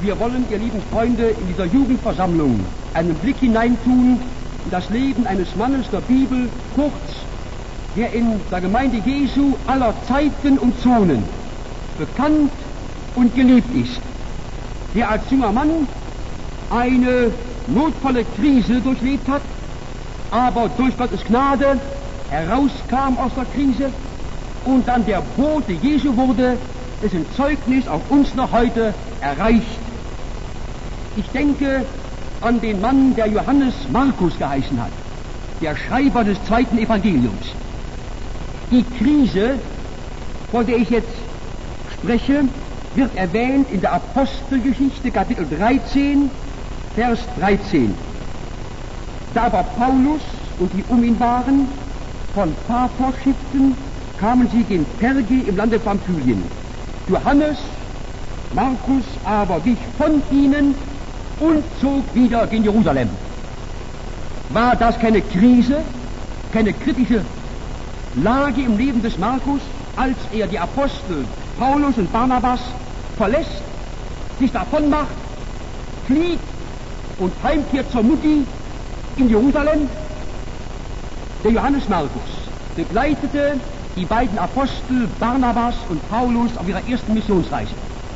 Wir wollen, ihr lieben Freunde, in dieser Jugendversammlung einen Blick hineintun in das Leben eines Mannes der Bibel, kurz, der in der Gemeinde Jesu aller Zeiten und Zonen bekannt und geliebt ist, der als junger Mann eine notvolle Krise durchlebt hat, aber durch Gottes Gnade herauskam aus der Krise und dann der Bote Jesu wurde, dessen Zeugnis auch uns noch heute erreicht. Ich denke an den Mann, der Johannes Markus geheißen hat, der Schreiber des zweiten Evangeliums. Die Krise, von der ich jetzt spreche, wird erwähnt in der Apostelgeschichte, Kapitel 13, Vers 13. Da aber Paulus und die um ihn waren, von Paphos schifften, kamen sie gen Perge im Lande Pamphylien. Johannes Markus aber wich von ihnen und zog wieder gen Jerusalem. War das keine Krise, keine kritische Lage im Leben des Markus, als er die Apostel Paulus und Barnabas verlässt, sich davon macht, flieht und heimkehrt zur Mutti in Jerusalem? Der Johannes Markus begleitete die beiden Apostel Barnabas und Paulus auf ihrer ersten Missionsreise.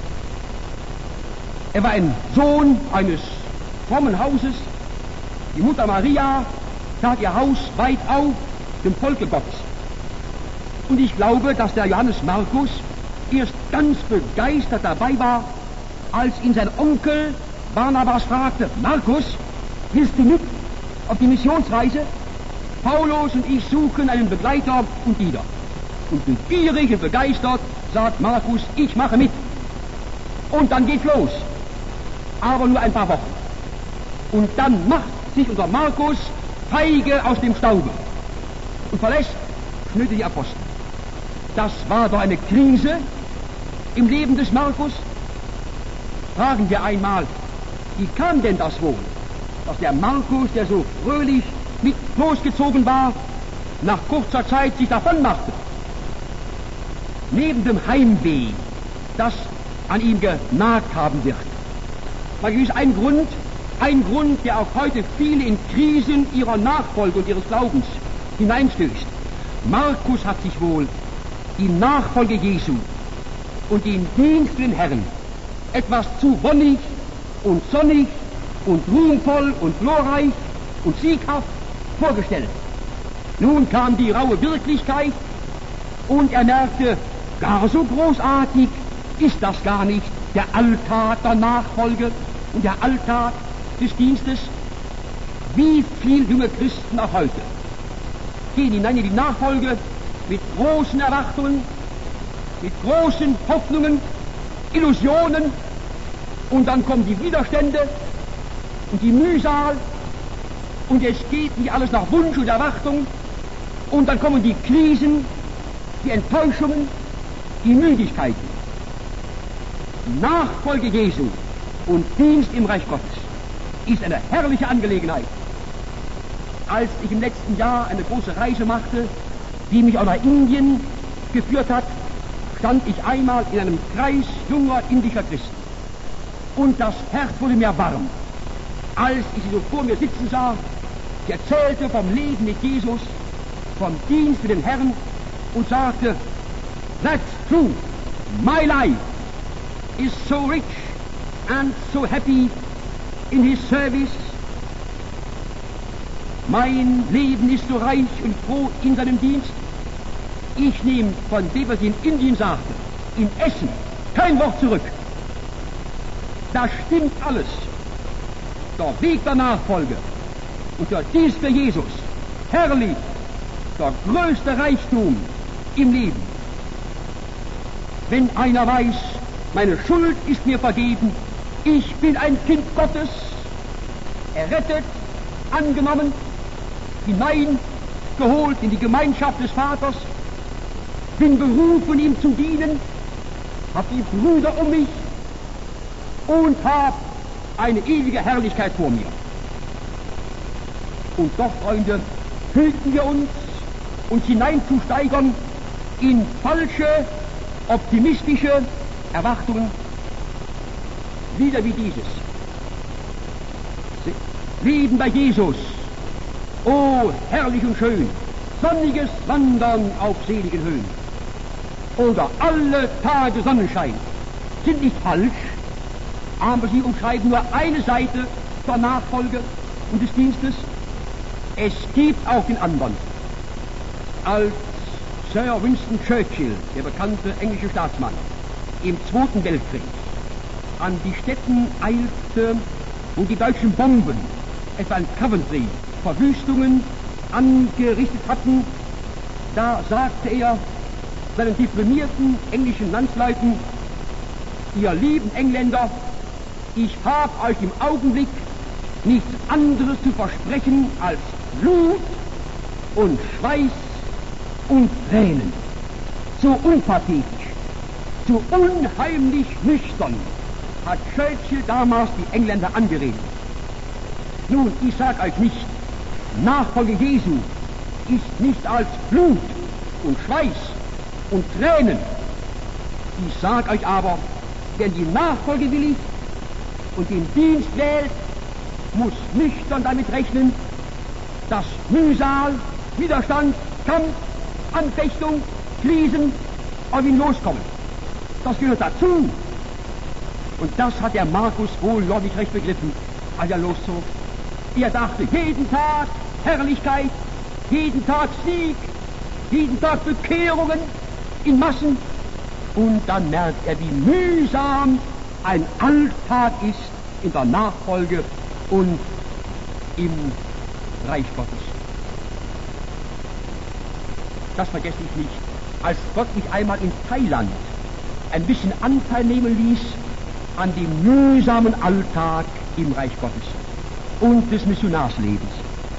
Er war ein Sohn eines frommen Hauses. Die Mutter Maria tat ihr Haus weit auf dem Volke Gottes. Und ich glaube, dass der Johannes Markus erst ganz begeistert dabei war, als ihn sein Onkel Barnabas fragte: Markus, willst du mit auf die Missionsreise? Paulus und ich suchen einen Begleiter und Diener. Und begierig und begeistert sagt Markus: ich mache mit. Und dann geht's los. Aber nur ein paar Wochen. Und dann macht sich unser Markus feige aus dem Staube und verlässt schnöde die Apostel. Das war doch eine Krise im Leben des Markus. Fragen wir einmal, wie kam denn das wohl, dass der Markus, der so fröhlich mit losgezogen war, nach kurzer Zeit sich davon machte? Neben dem Heimweh, das an ihm genagt haben wird, war gewiss ein Grund, der auch heute viele in Krisen ihrer Nachfolge und ihres Glaubens hineinstößt. Markus hat sich wohl die Nachfolge Jesu und den Dienst für den Herrn etwas zu wonnig und sonnig und ruhmvoll und glorreich und sieghaft vorgestellt. Nun kam die raue Wirklichkeit und er merkte, gar so großartig ist das gar nicht, der Alltag der Nachfolge und der Alltag des Dienstes. Wie viel junge Christen auch heute gehen hinein in die Nachfolge mit großen Erwartungen, mit großen Hoffnungen, Illusionen, und dann kommen die Widerstände und die Mühsal und es geht nicht alles nach Wunsch und Erwartung, und dann kommen die Krisen, die Enttäuschungen, die Müdigkeiten. Nachfolge Jesu und Dienst im Reich Gottes ist eine herrliche Angelegenheit. Als ich im letzten Jahr eine große Reise machte, die mich auch nach Indien geführt hat, stand ich einmal in einem Kreis junger indischer Christen. Und das Herz wurde mir warm, als ich sie so vor mir sitzen sah. Sie erzählte vom Leben mit Jesus, vom Dienst für den Herrn und sagte: That's true, my life is so rich and so happy in his service. Mein Leben ist so reich und froh in seinem Dienst. Ich nehme von dem, was sie in Indien sagte, in Essen kein Wort zurück. Da stimmt alles. Der Weg der Nachfolge und der Dienst für Jesus, herrlich, der größte Reichtum im Leben. Wenn einer weiß, meine Schuld ist mir vergeben, ich bin ein Kind Gottes, errettet, angenommen, hineingeholt in die Gemeinschaft des Vaters, bin berufen, ihm zu dienen, hab die Brüder um mich und hab eine ewige Herrlichkeit vor mir. Und doch, Freunde, hüten wir uns hineinzusteigern in falsche, optimistische Erwartungen. wieder wie dieses. Leben bei Jesus. Oh, herrlich und schön. Sonniges Wandern auf seligen Höhen. Oder alle Tage Sonnenschein sind nicht falsch, aber sie umschreiben nur eine Seite der Nachfolge und des Dienstes. Es gibt auch den anderen. Als Sir Winston Churchill, der bekannte englische Staatsmann, im Zweiten Weltkrieg an die Städten eilte und die deutschen Bomben, etwa in Coventry, Verwüstungen angerichtet hatten, da sagte er seinen deprimierten englischen Landsleuten: Ihr lieben Engländer, ich habe euch im Augenblick nichts anderes zu versprechen als Blut und Schweiß und Tränen. So unpathetisch, so unheimlich nüchtern hat Churchill damals die Engländer angeredet. Nun, ich sag euch nicht, Nachfolge Jesu ist nicht als Blut und Schweiß und Tränen. Ich sag euch aber, wer die Nachfolge willigt und den Dienst wählt, muss nüchtern damit rechnen, dass Mühsal, Widerstand, Kampf, Anfechtung, Krisen auf ihn loskommen. Das gehört dazu. Und das hat der Markus wohl noch nicht recht begriffen, als er loszog. Er dachte, jeden Tag Herrlichkeit, jeden Tag Sieg, jeden Tag Bekehrungen in Massen. Und dann merkt er, wie mühsam ein Alltag ist in der Nachfolge und im Reich Gottes. Das vergesse ich nicht, als Gott mich einmal in Thailand ein bisschen Anteil nehmen ließ an dem mühsamen Alltag im Reich Gottes und des Missionarslebens.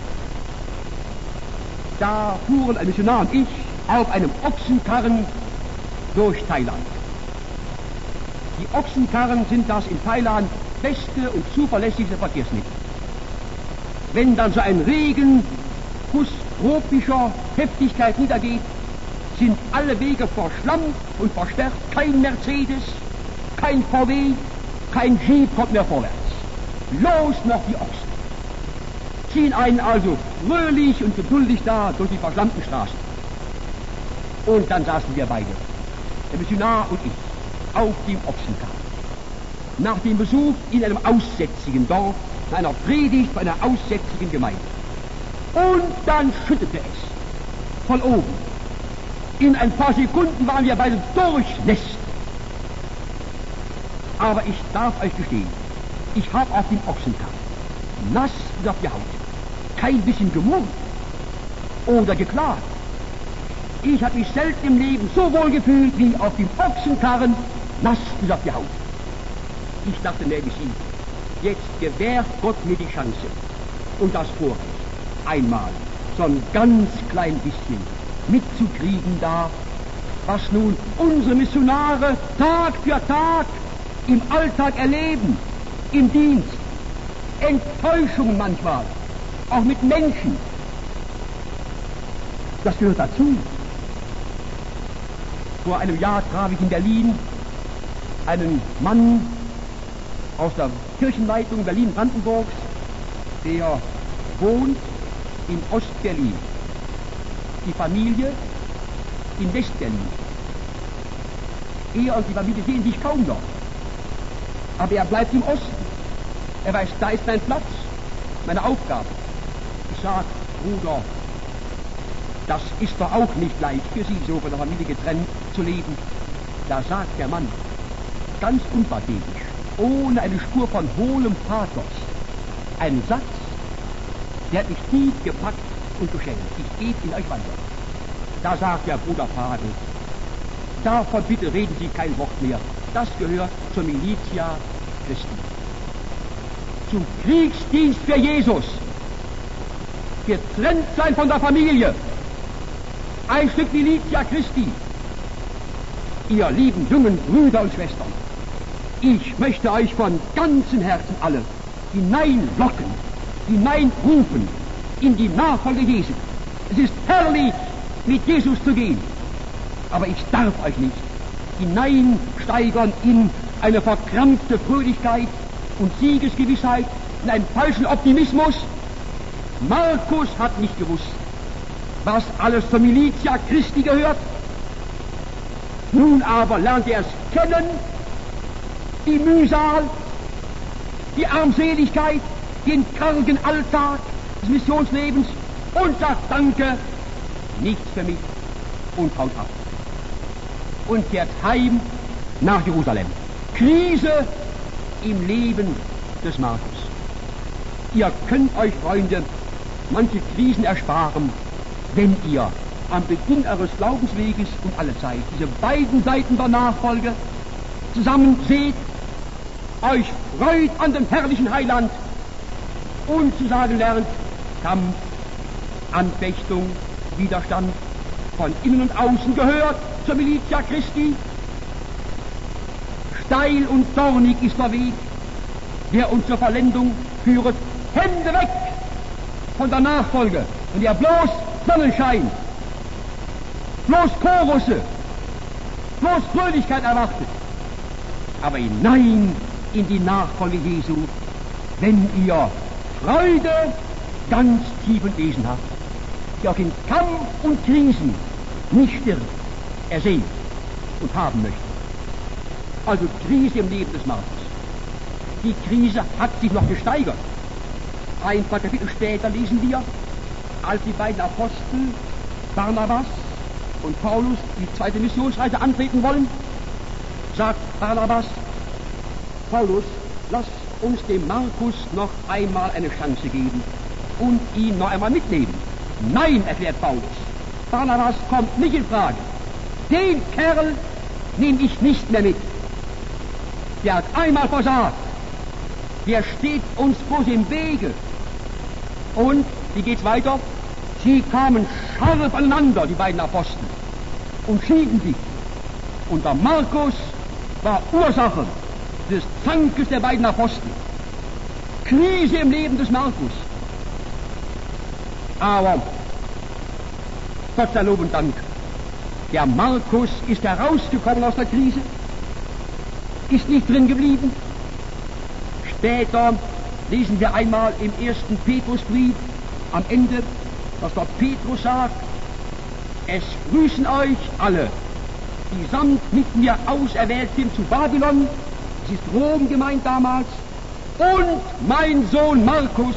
Da fuhren ein Missionar und ich auf einem Ochsenkarren durch Thailand. Die Ochsenkarren sind das in Thailand beste und zuverlässigste Verkehrsmittel. Wenn dann so ein Regenguss tropischer Heftigkeit niedergeht, sind alle Wege verschlammt und versperrt. Kein Mercedes, kein VW, kein Jeep kommt mehr vorwärts. Los noch die Ochsen. Ziehen einen also fröhlich und geduldig da durch die verschlammten Straßen. Und dann saßen wir beide, der Missionar und ich, auf dem Ochsenkarren. Nach dem Besuch in einem aussätzigen Dorf, in einer Predigt bei einer aussätzigen Gemeinde. Und dann schüttete es von oben. In ein paar Sekunden waren wir beide durchnässt. Aber ich darf euch gestehen, ich habe auf dem Ochsenkarren nass bis auf die Haut kein bisschen gemurrt oder geklagt. Ich habe mich selten im Leben so wohl gefühlt wie auf dem Ochsenkarren nass bis auf die Haut. Ich dachte mir, jetzt gewährt Gott mir die Chance und das Vorrecht, einmal so ein ganz klein bisschen mitzukriegen da, was nun unsere Missionare Tag für Tag im Alltag erleben, im Dienst. Enttäuschungen manchmal, auch mit Menschen. Das gehört dazu. Vor einem Jahr traf ich in Berlin einen Mann aus der Kirchenleitung Berlin-Brandenburgs, der wohnt in Ost-Berlin. Die Familie in West-Berlin. Er und die Familie sehen sich kaum noch. Aber er bleibt im Osten. Er weiß, da ist mein Platz, meine Aufgabe. Ich sag, Bruder, das ist doch auch nicht leicht für Sie, so von der Familie getrennt zu leben. Da sagt der Mann, ganz unpathetisch, ohne eine Spur von hohlem Pathos, einen Satz, der hat mich tief gepackt und beschämt. Ich gebe in euch weiter. Da sagt der Bruder Pagel, davon bitte reden Sie kein Wort mehr. Das gehört zur Militia Christi. Zum Kriegsdienst für Jesus. Getrennt sein von der Familie. Ein Stück Militia Christi. Ihr lieben jungen Brüder und Schwestern, ich möchte euch von ganzem Herzen alle hineinlocken, hineinrufen in die Nachfolge Jesu. Es ist herrlich, mit Jesus zu gehen, aber ich darf euch nicht hineinsteigern in eine verkrampfte Fröhlichkeit und Siegesgewissheit, in einen falschen Optimismus. Markus hat nicht gewusst, was alles zur Militia Christi gehört. Nun aber lernt er es kennen, die Mühsal, die Armseligkeit, den kargen Alltag des Missionslebens und sagt Danke, nichts für mich, und haut ab. Und kehrt heim nach Jerusalem. Krise im Leben des Markus. Ihr könnt euch, Freunde, manche Krisen ersparen, wenn ihr am Beginn eures Glaubensweges und alle Zeit diese beiden Seiten der Nachfolge zusammen seht, euch freut an dem herrlichen Heiland und zu sagen lernt, Kampf, Anfechtung, Widerstand von innen und außen gehört zur Militia Christi. Steil und dornig ist der Weg, der uns zur Vollendung führet. Hände weg von der Nachfolge, und ihr bloß Sonnenschein, bloß Chorusse, bloß Fröhlichkeit erwartet, aber hinein in die Nachfolge Jesu, wenn ihr Freude ganz tief und Wesen habt, die auch in Kampf und Krisen nicht stirbt, ersehen und haben möchte. Also Krise im Leben des Markus. Die Krise hat sich noch gesteigert. Ein paar Kapitel später lesen wir, als die beiden Apostel Barnabas und Paulus die zweite Missionsreise antreten wollen, sagt Barnabas: Paulus, lass uns dem Markus noch einmal eine Chance geben und ihn noch einmal mitnehmen. Nein, erklärt Paulus, Barnabas kommt nicht in Frage. Den Kerl nehme ich nicht mehr mit. Der hat einmal versagt. Der steht uns bloß im Wege. Und, wie geht's weiter? Sie kamen scharf aneinander, die beiden Apostel, und schieden sich. Und der Markus war Ursache des Zankes der beiden Apostel. Krise im Leben des Markus. Aber Gott sei Lob und Dank, der Markus ist herausgekommen aus der Krise, ist nicht drin geblieben. Später lesen wir einmal im 1. Petrusbrief am Ende, dass der Petrus sagt: Es grüßen euch alle, die samt mit mir auserwählt sind zu Babylon, es ist Rom gemeint damals, und mein Sohn Markus.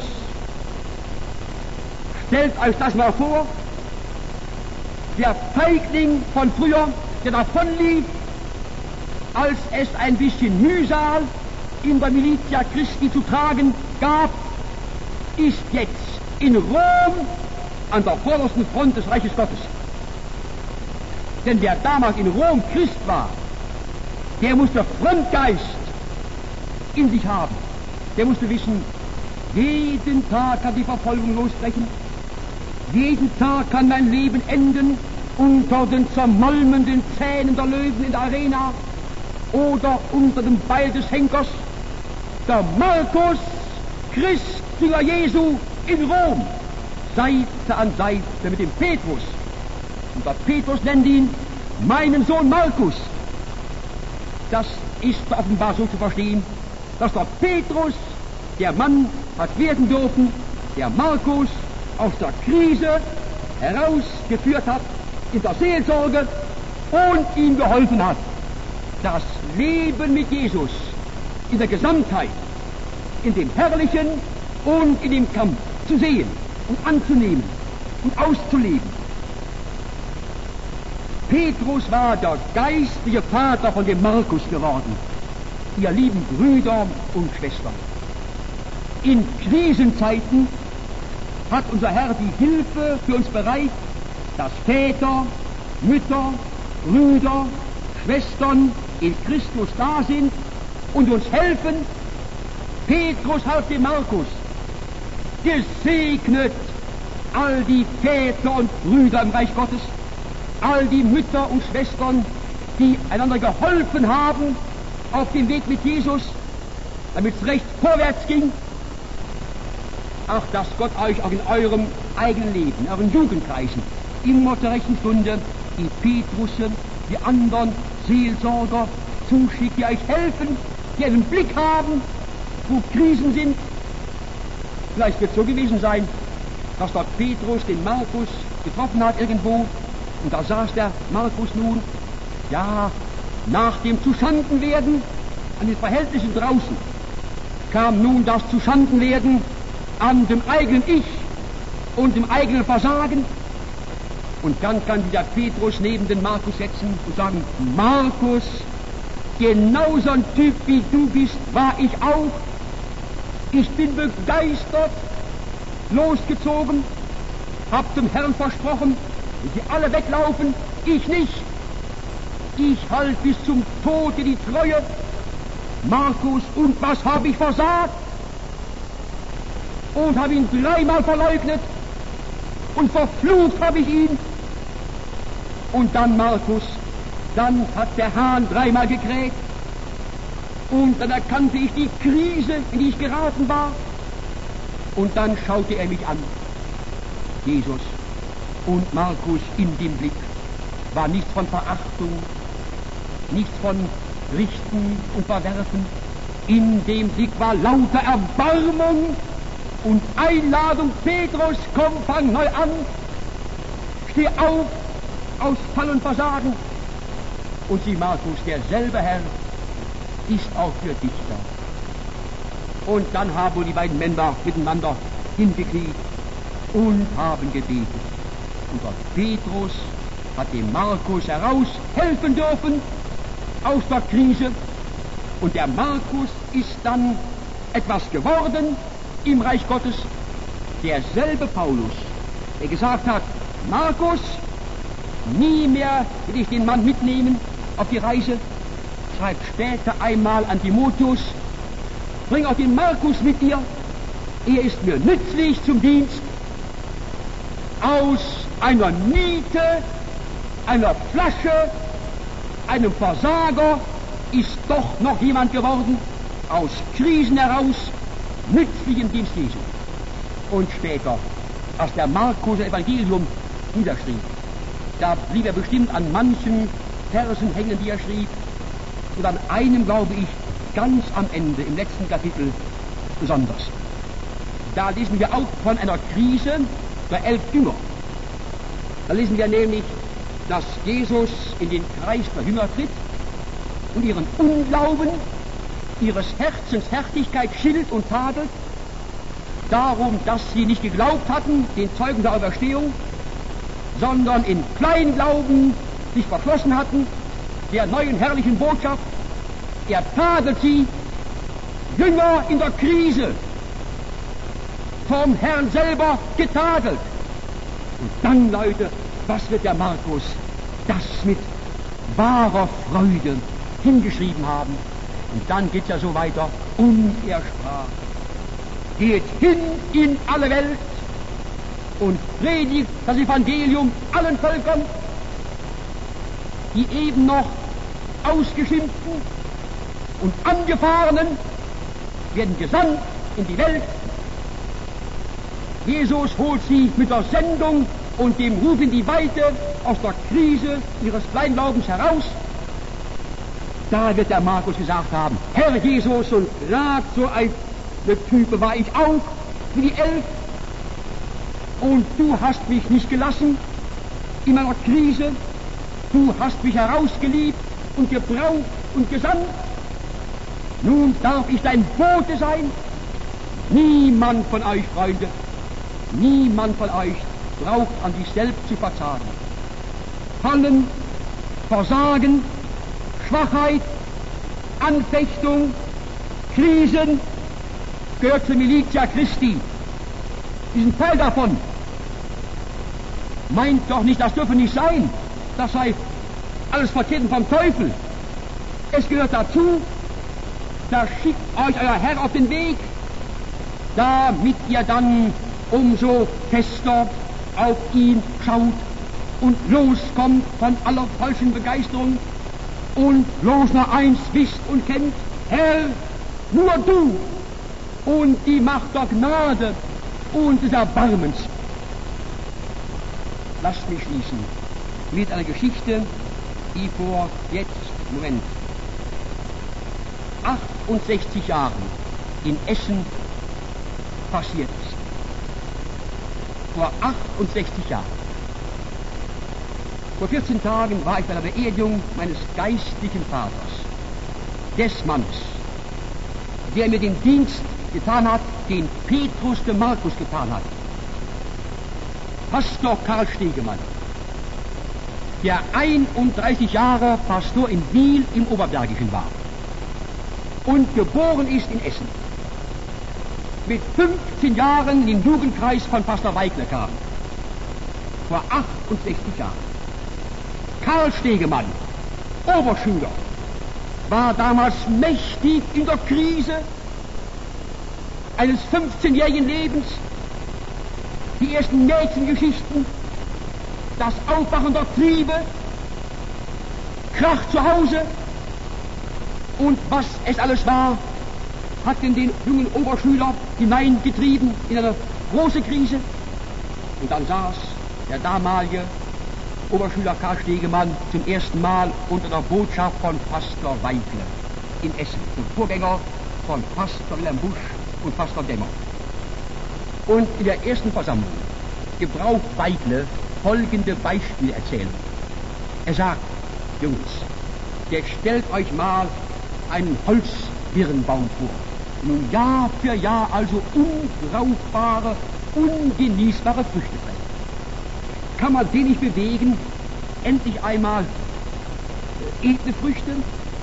Stellt euch das mal vor, der Feigling von früher, der davonlief, als es ein bisschen Mühsal in der Militia Christi zu tragen gab, ist jetzt in Rom an der vordersten Front des Reiches Gottes. Denn wer damals in Rom Christ war, der musste Frontgeist in sich haben. Der musste wissen, jeden Tag kann die Verfolgung losbrechen, jeden Tag kann mein Leben enden unter den zermalmenden Zähnen der Löwen in der Arena oder unter dem Beil des Henkers. Der Markus, Christjünger Jesu in Rom, Seite an Seite mit dem Petrus. Und der Petrus nennt ihn meinen Sohn Markus. Das ist offenbar so zu verstehen, dass der Petrus der Mann hat werden dürfen, der Markus aus der Krise herausgeführt hat in der Seelsorge und ihm geholfen hat, das Leben mit Jesus in der Gesamtheit, in dem Herrlichen und in dem Kampf zu sehen und anzunehmen und auszuleben. Petrus war der geistliche Vater von dem Markus geworden, ihr lieben Brüder und Schwestern. In Krisenzeiten hat unser Herr die Hilfe für uns bereit, dass Väter, Mütter, Brüder, Schwestern in Christus da sind und uns helfen. Petrus half dem Markus. Gesegnet all die Väter und Brüder im Reich Gottes, all die Mütter und Schwestern, die einander geholfen haben auf dem Weg mit Jesus, damit es recht vorwärts ging. Ach, dass Gott euch auch in eurem eigenen Leben, in euren Jugendkreisen, immer zur rechten Stunde die Petrussen, die anderen Seelsorger zuschickt, die euch helfen, die einen Blick haben, wo Krisen sind. Vielleicht wird es so gewesen sein, dass dort Petrus den Markus getroffen hat irgendwo, und da saß der Markus nun, ja, nach dem Zuschandenwerden an den Verhältnissen draußen, kam nun das Zuschandenwerden an dem eigenen Ich und dem eigenen Versagen. Und dann kann sich der Petrus neben den Markus setzen und sagen, Markus, genau so ein Typ wie du bist, war ich auch. Ich bin begeistert losgezogen, hab dem Herrn versprochen, wenn sie alle weglaufen, ich nicht. Ich halt bis zum Tode die Treue. Markus, und was habe ich versagt? Und habe ihn 3-mal verleugnet und verflucht habe ich ihn. Und dann Markus, dann hat der Hahn 3-mal gekräht und dann erkannte ich die Krise, in die ich geraten war, und dann schaute er mich an, Jesus, und Markus in dem Blick war nichts von Verachtung, nichts von Richten und Verwerfen, in dem Blick war lauter Erbarmung und Einladung, Petrus, komm, fang neu an, steh auf aus Fall und Versagen. Und sieh, Markus, derselbe Herr ist auch für dich da. Und dann haben wohl die beiden Männer miteinander hingekniet und haben gebetet. Und der Petrus hat dem Markus heraushelfen dürfen aus der Krise. Und der Markus ist dann etwas geworden im Reich Gottes. Derselbe Paulus, der gesagt hat, Markus, nie mehr will ich den Mann mitnehmen auf die Reise, schreibt später einmal an Timotheus, bring auch den Markus mit dir, er ist mir nützlich zum Dienst. Aus einer Niete, einer Flasche, einem Versager ist doch noch jemand geworden, aus Krisen heraus, nützlich im Dienst Jesu. Und später, als der Markus das Evangelium niederschrieb, da blieb er bestimmt an manchen Versen hängen, die er schrieb, und an einem, glaube ich, ganz am Ende, im letzten Kapitel besonders. Da lesen wir auch von einer Krise der 11 Jünger. Da lesen wir nämlich, dass Jesus in den Kreis der Jünger tritt und ihren Unglauben, ihres Herzens Härtigkeit schildt und tadelt, darum, dass sie nicht geglaubt hatten, den Zeugen der Auferstehung, sondern in Kleinglauben sich verschlossen hatten, der neuen herrlichen Botschaft. Er tadelt sie, Jünger in der Krise, vom Herrn selber getadelt. Und dann, Leute, was wird der Markus das mit wahrer Freude hingeschrieben haben? Und dann geht's ja so weiter, und er sprach, geht hin in alle Welt und predigt das Evangelium allen Völkern, die eben noch Ausgeschimpften und Angefahrenen werden gesandt in die Welt. Jesus holt sie mit der Sendung und dem Ruf in die Weite aus der Krise ihres Kleinglaubens heraus. Da wird der Markus gesagt haben, Herr Jesus, und gerade so eine Type war ich auch, wie die 11. Und du hast mich nicht gelassen in meiner Krise. Du hast mich herausgeliebt und gebraucht und gesandt. Nun darf ich dein Bote sein. Niemand von euch, Freunde, niemand von euch braucht an sich selbst zu verzagen. Fallen, Versagen, Schwachheit, Anfechtung, Krisen gehört zur Militia Christi. Wir sind Teil davon. Meint doch nicht, das dürfe nicht sein. Das sei alles vertreten vom Teufel. Es gehört dazu. Da schickt euch euer Herr auf den Weg, damit ihr dann umso fester auf ihn schaut und loskommt von aller falschen Begeisterung und bloß nur eins wisst und kennt, Herr, nur du und die Macht der Gnade und des Erbarmens. Lasst mich schließen mit einer Geschichte, die vor jetzt, 68 Jahren in Essen passiert ist. Vor 68 Jahren. Vor 14 Tagen war ich bei der Beerdigung meines geistlichen Vaters, des Mannes, der mir den Dienst getan hat, den Petrus de Markus getan hat. Pastor Karl Stegemann, der 31 Jahre Pastor in Wiel im Oberbergischen war und geboren ist in Essen. Mit 15 Jahren in den Jugendkreis von Pastor Weigler kam. Vor 68 Jahren. Karl Stegemann, Oberschüler, war damals mächtig in der Krise eines 15-jährigen Lebens, die ersten Mädchengeschichten, das Aufwachen der Triebe, Krach zu Hause und was es alles war, hat den jungen Oberschüler hineingetrieben in eine große Krise. Und dann saß der damalige Oberschüler Karl Stegemann zum ersten Mal unter der Botschaft von Pastor Weigler in Essen, dem Vorgänger von Pastor Wilhelm Busch und Pastor Demmer. Und in der ersten Versammlung gebraucht Weigler folgende Beispielerzählung. Er sagt: Jungs, jetzt stellt euch mal einen Holzbirnbaum vor. Nun Jahr für Jahr also unbrauchbare, ungenießbare Früchte trägt. Kann man den nicht bewegen, endlich einmal edle Früchte,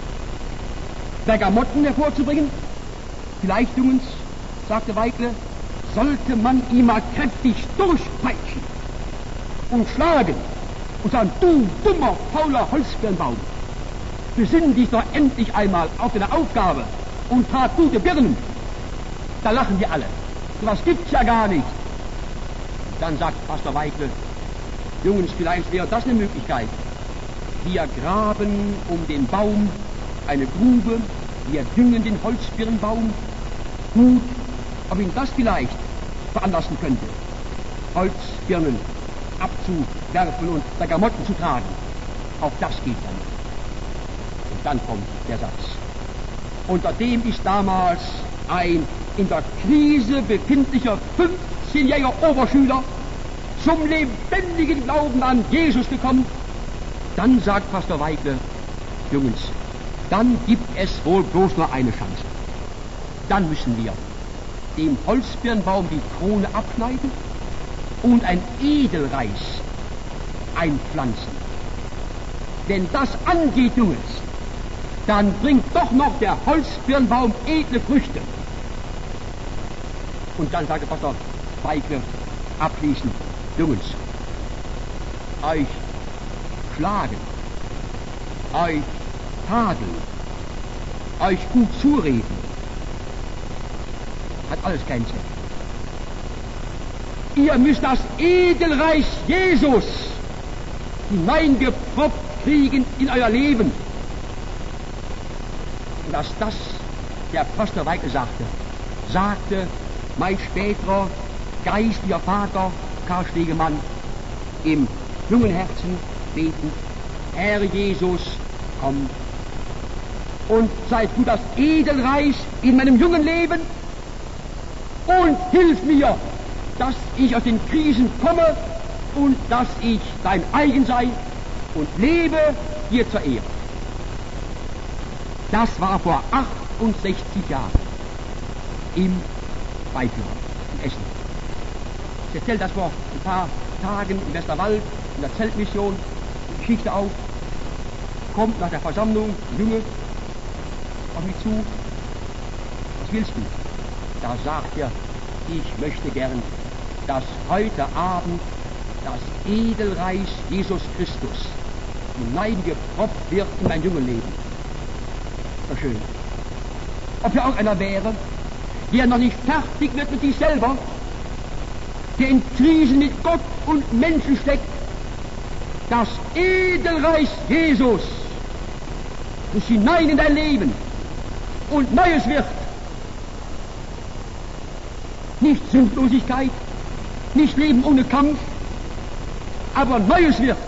Bergamotten hervorzubringen? Vielleicht, Jungs, sagte Weigler, sollte man ihn mal kräftig durchpeitschen und schlagen und sagen: Du dummer, fauler Holzbirnbaum, besinn dich doch endlich einmal auf deine Aufgabe und trag gute Birnen. Da lachen wir alle. So was gibt's ja gar nicht. Dann sagt Pastor Weigler: Jungs, vielleicht wäre das eine Möglichkeit. Wir graben um den Baum eine Grube, wir düngen den Holzbirnbaum gut, ob ihn das vielleicht veranlassen könnte, Holzbirnen abzuwerfen und Bergamotten zu tragen. Auch das geht dann. Und dann kommt der Satz: Unter dem ist damals ein in der Krise befindlicher 15-jähriger Oberschüler zum lebendigen Glauben an Jesus gekommen. Dann sagt Pastor Weigler: Jungs, dann gibt es wohl bloß nur eine Chance. Dann müssen wir dem Holzbirnbaum die Krone abschneiden und ein Edelreis einpflanzen. Wenn das angeht, Jungs, dann bringt doch noch der Holzbirnbaum edle Früchte. Und dann sagte Pastor Weigler abschließend: Jungs, euch schlagen, euch tadeln, euch gut zureden, hat alles keinen Zweck. Ihr müsst das Edelreich Jesus hineingepropft kriegen in euer Leben. Und als das der Pastor Weigler sagte mein späterer geistlicher Vater Karl Stegemann im jungen Herzen betend: Herr Jesus, komm und sei du das Edelreich in meinem jungen Leben und hilf mir, dass ich aus den Krisen komme und dass ich dein eigen sei und lebe dir zur Ehre. Das war vor 68 Jahren im Weigler in Essen. Ich erzählte das vor ein paar Tagen im Westerwald in der Zeltmission, die Geschichte auf. Kommt nach der Versammlung ein Junge auf mich zu: Was willst du? Da sagt er: Ich möchte gern, dass heute Abend das Edelreich Jesus Christus hineingepropft wird in mein junges Leben. So schön. Ob ja auch einer wäre, der noch nicht fertig wird mit sich selber, der in Krisen mit Gott und Menschen steckt, das Edelreich Jesus muss hinein in dein Leben und Neues wird. Nicht Sündlosigkeit, nicht Leben ohne Kampf, aber Neues wird,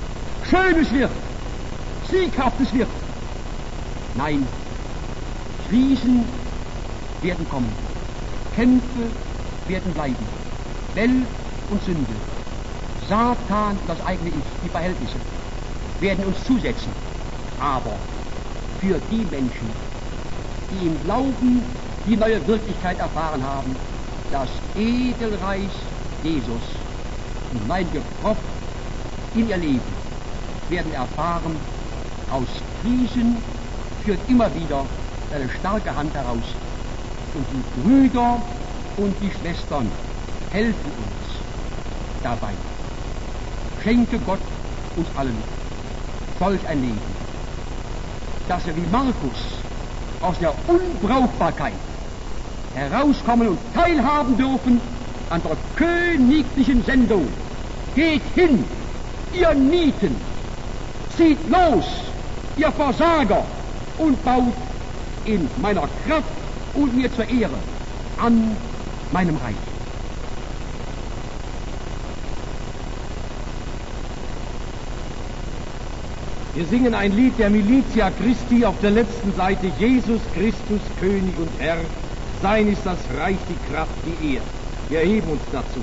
Schönes wird, Sieghaftes wird. Nein, Krisen werden kommen. Kämpfe werden bleiben. Welt und Sünde, Satan, das eigene Ich, die Verhältnisse, werden uns zusetzen. Aber für die Menschen, die im Glauben die neue Wirklichkeit erfahren haben, das Edelreich Jesus hineingepropft in ihr Leben, werden erfahren, aus Krisen führt immer wieder eine starke Hand heraus. Und die Brüder und die Schwestern helfen uns dabei. Schenke Gott uns allen solch ein Leben, dass wir wie Markus aus der Unbrauchbarkeit herauskommen und teilhaben dürfen an der königlichen Sendung. Geht hin, ihr Nieten, zieht los, ihr Versager, und baut in meiner Kraft und mir zur Ehre an meinem Reich. Wir singen ein Lied der Militia Christi auf der letzten Seite: Jesus Christus, König und Herr, sein ist das Reich, die Kraft, die Ehre. Wir erheben uns dazu.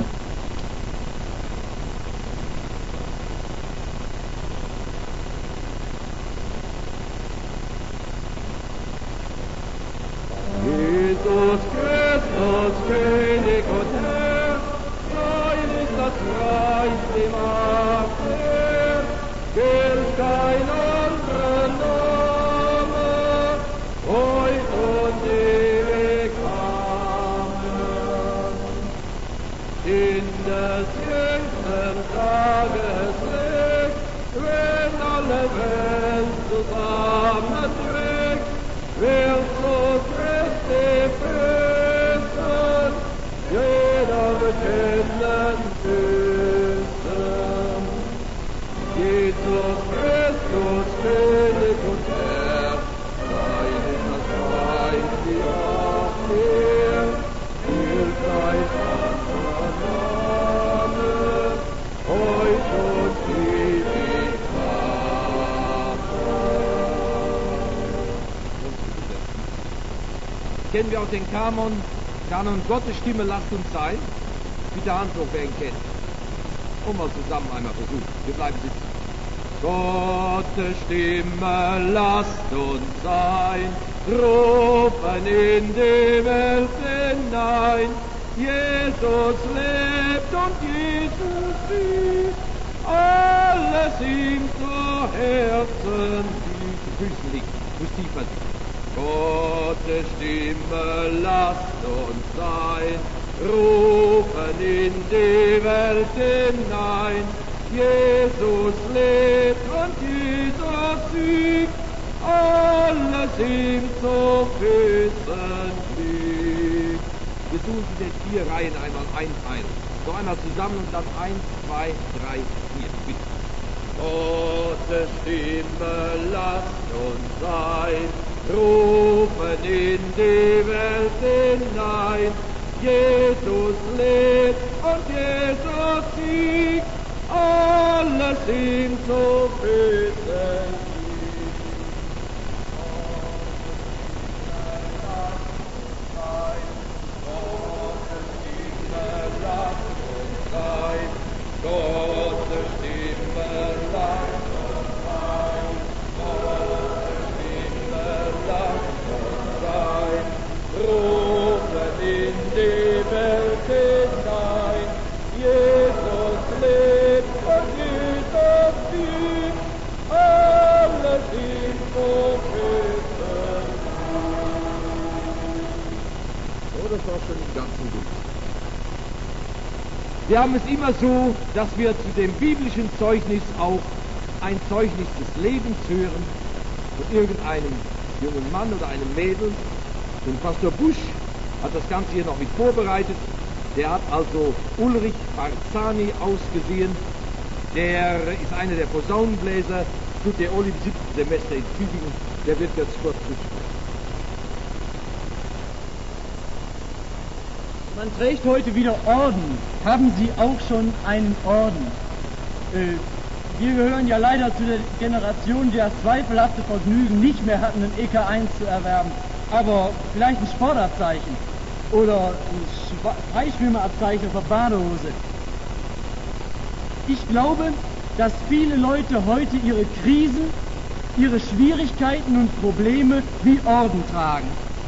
Jesus Christus, König und Herr, sein ist das Reich, die Macht, Herr, gilt kein anderer Name, heut und ewig. Amen. In des jüngsten Tages Licht, wenn alle Welt zusammenträgt, wird zu Christi Füßen jeder bekennen müssen. Jesus Christus, König und Herr, sein ist das Reich, die Macht, Herr, gilt kein anderer Name, heut und ewig. Kennen wir auch den Kanon Gottes Stimme lasst uns sein? Bitte Hand hoch, wer ihn kennt. Und mal zusammen einmal versuchen. Wir bleiben sitzen. Gottes Stimme lasst uns sein, rufen in die Welt hinein. Jesus lebt und Jesus siegt, alles ihm zu Herzen liegt. Die Füße liegen, muss tiefer liegen. Gottes Stimme lasst uns sein, rufen in die Welt hinein. Jesus lebt und Jesus siegt, alles ihm zu Füßen liegt. Wir tun sie den 4 Reihen einmal einteilen. Noch einmal zusammen und dann 1, 2, 3, 4. Bitte. Gottes Stimme lasst uns sein, rufen in die Welt hinein. Jesus lebt und Jesus siegt, alles ihm zu Füßen liegt. Gottes Stimme lasst uns sein, Gottes Stimme lasst uns sein, Gottes Stimme lasst uns sein, rufen in die Welt hinein. Jesus lebt und Jesus siegt, alles ihm zu Füßen liegt. Oh, das war schon im Ganzen gut. Wir haben es immer so, dass wir zu dem biblischen Zeugnis auch ein Zeugnis des Lebens hören von irgendeinem jungen Mann oder einem Mädel. Und Pastor Busch hat das Ganze hier noch mit vorbereitet. Der hat also Ulrich Barzani ausgesehen. Der ist einer der Posaunenbläser, tut der Oli im 7. Semester in Tübingen. Der wird jetzt kurz zusprechen. Man trägt heute wieder Orden. Haben Sie auch schon einen Orden? Wir gehören ja leider zu der Generation, die das zweifelhafte Vergnügen nicht mehr hatten, einen EK1 zu erwerben. aber vielleicht ein Sportabzeichen oder ein Freischwimmerabzeichen auf der Badehose. Ich glaube, dass viele Leute heute ihre Krisen, ihre Schwierigkeiten und Probleme wie Orden tragen.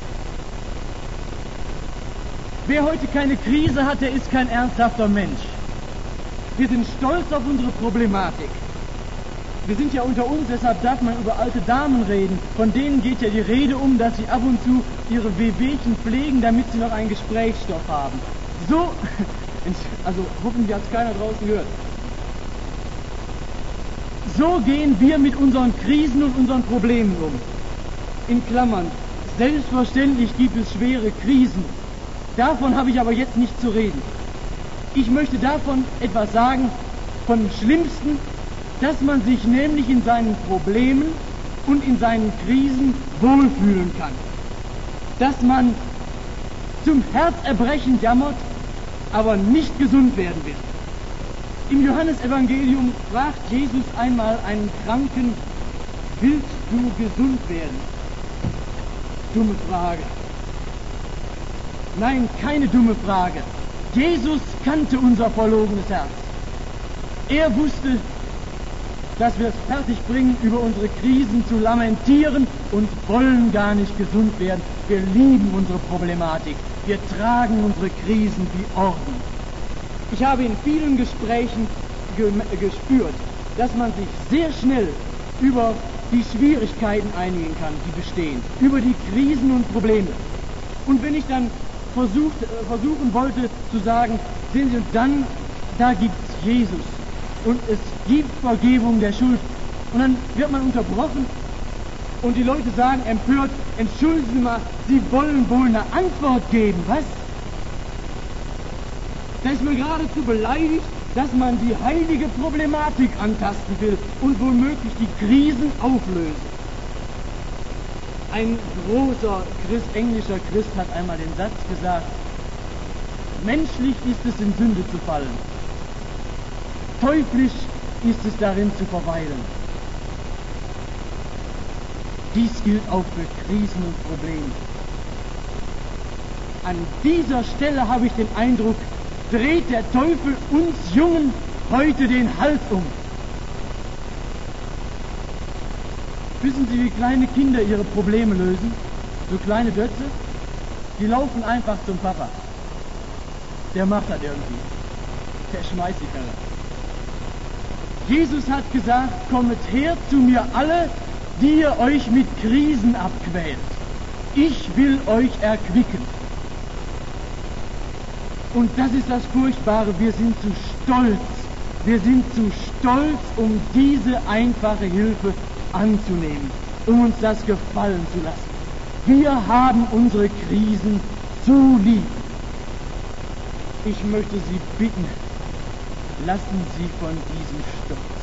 Wer heute keine Krise hat, der ist kein ernsthafter Mensch. Wir sind stolz auf unsere Problematik. Wir sind ja unter uns, deshalb darf man über alte Damen reden. Von denen geht ja die Rede dass sie ab und zu ihre Wehwehchen pflegen, damit sie noch einen Gesprächsstoff haben. So, also hoffentlich hat es keiner draußen gehört. So gehen wir mit unseren Krisen und unseren Problemen um. In Klammern, selbstverständlich gibt es schwere Krisen. Davon habe ich aber jetzt nicht zu reden. Ich möchte davon etwas sagen, von dem Schlimmsten, dass man sich nämlich in seinen Problemen und in seinen Krisen wohlfühlen kann. Dass man zum Herzerbrechen jammert, aber nicht gesund werden wird. Im Johannesevangelium fragt Jesus einmal einen Kranken, willst du gesund werden? Dumme Frage. Nein, keine dumme Frage. Jesus kannte unser verlogenes Herz. Er wusste, dass wir es fertigbringen, über unsere Krisen zu lamentieren und wollen gar nicht gesund werden. Wir lieben unsere Problematik. Wir tragen unsere Krisen wie Orden. Ich habe in vielen Gesprächen gespürt, dass man sich sehr schnell über die Schwierigkeiten einigen kann, die bestehen, über die Krisen und Probleme. Und wenn ich dann versuchen wollte zu sagen, sehen Sie, dann, da gibt's Jesus und es gibt Vergebung der Schuld. Und dann wird man unterbrochen und die Leute sagen empört, entschuldigen Sie mal, Sie wollen wohl eine Antwort geben, was? Da ist mir geradezu beleidigt, dass man die heilige Problematik antasten will und womöglich die Krisen auflösen. Ein großer englischer Christ hat einmal den Satz gesagt, menschlich ist es in Sünde zu fallen, teuflisch ist es darin zu verweilen. Dies gilt auch für Krisen und Probleme. An dieser Stelle habe ich den Eindruck, dreht der Teufel uns Jungen heute den Hals um. Wissen Sie, wie kleine Kinder ihre Probleme lösen? So kleine Dötze? Die laufen einfach zum Papa. Der macht das irgendwie. Der schmeißt die Karre. Jesus hat gesagt, kommet her zu mir alle, die ihr euch mit Krisen abquält. Ich will euch erquicken. Und das ist das Furchtbare, wir sind zu stolz. Wir sind zu stolz, um diese einfache Hilfe anzunehmen, um uns das gefallen zu lassen. Wir haben unsere Krisen zu lieb. Ich möchte Sie bitten, lassen Sie von diesem Stolz.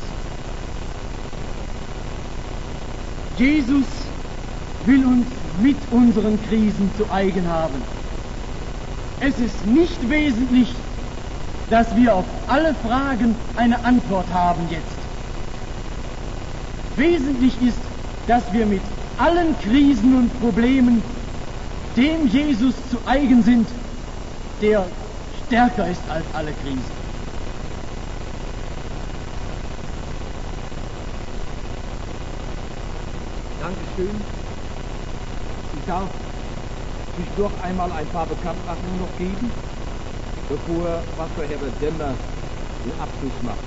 Jesus will uns mit unseren Krisen zu eigen haben. Es ist nicht wesentlich, dass wir auf alle Fragen eine Antwort haben jetzt. Wesentlich ist, dass wir mit allen Krisen und Problemen dem Jesus zu eigen sind, der stärker ist als alle Krisen. Dankeschön. Ich darf zwischendurch einmal ein paar Bekanntmachungen noch geben, bevor Pastor Herbert Demmer den Abschluss macht.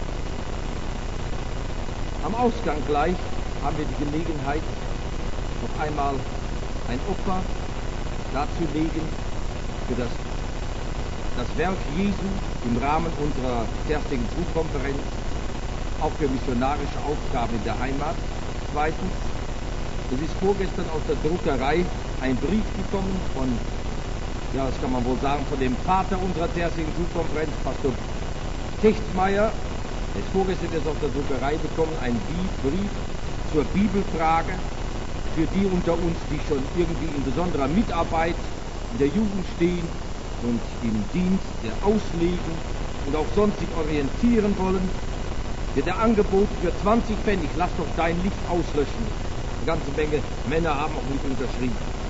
Am Ausgang gleich haben wir die Gelegenheit, noch einmal ein Opfer darzulegen für das Werk Jesu im Rahmen unserer derzeitigen Trugkonferenz, auch für missionarische Aufgaben in der Heimat. Zweitens, es ist vorgestern aus der Druckerei ein Brief gekommen von, ja, das kann man wohl sagen, von dem Vater unserer derzeitigen Trugkonferenz, Pastor Techtmeier. Er ist vorgestern jetzt aus der Druckerei bekommen, ein Brief zur Bibelfrage für die unter uns, die schon irgendwie in besonderer Mitarbeit in der Jugend stehen und im Dienst der Auslegung und auch sonst sich orientieren wollen, wird er angeboten für 20 Pfennig, lass doch dein Licht auslöschen. Eine ganze Menge Männer haben auch nicht unterschrieben.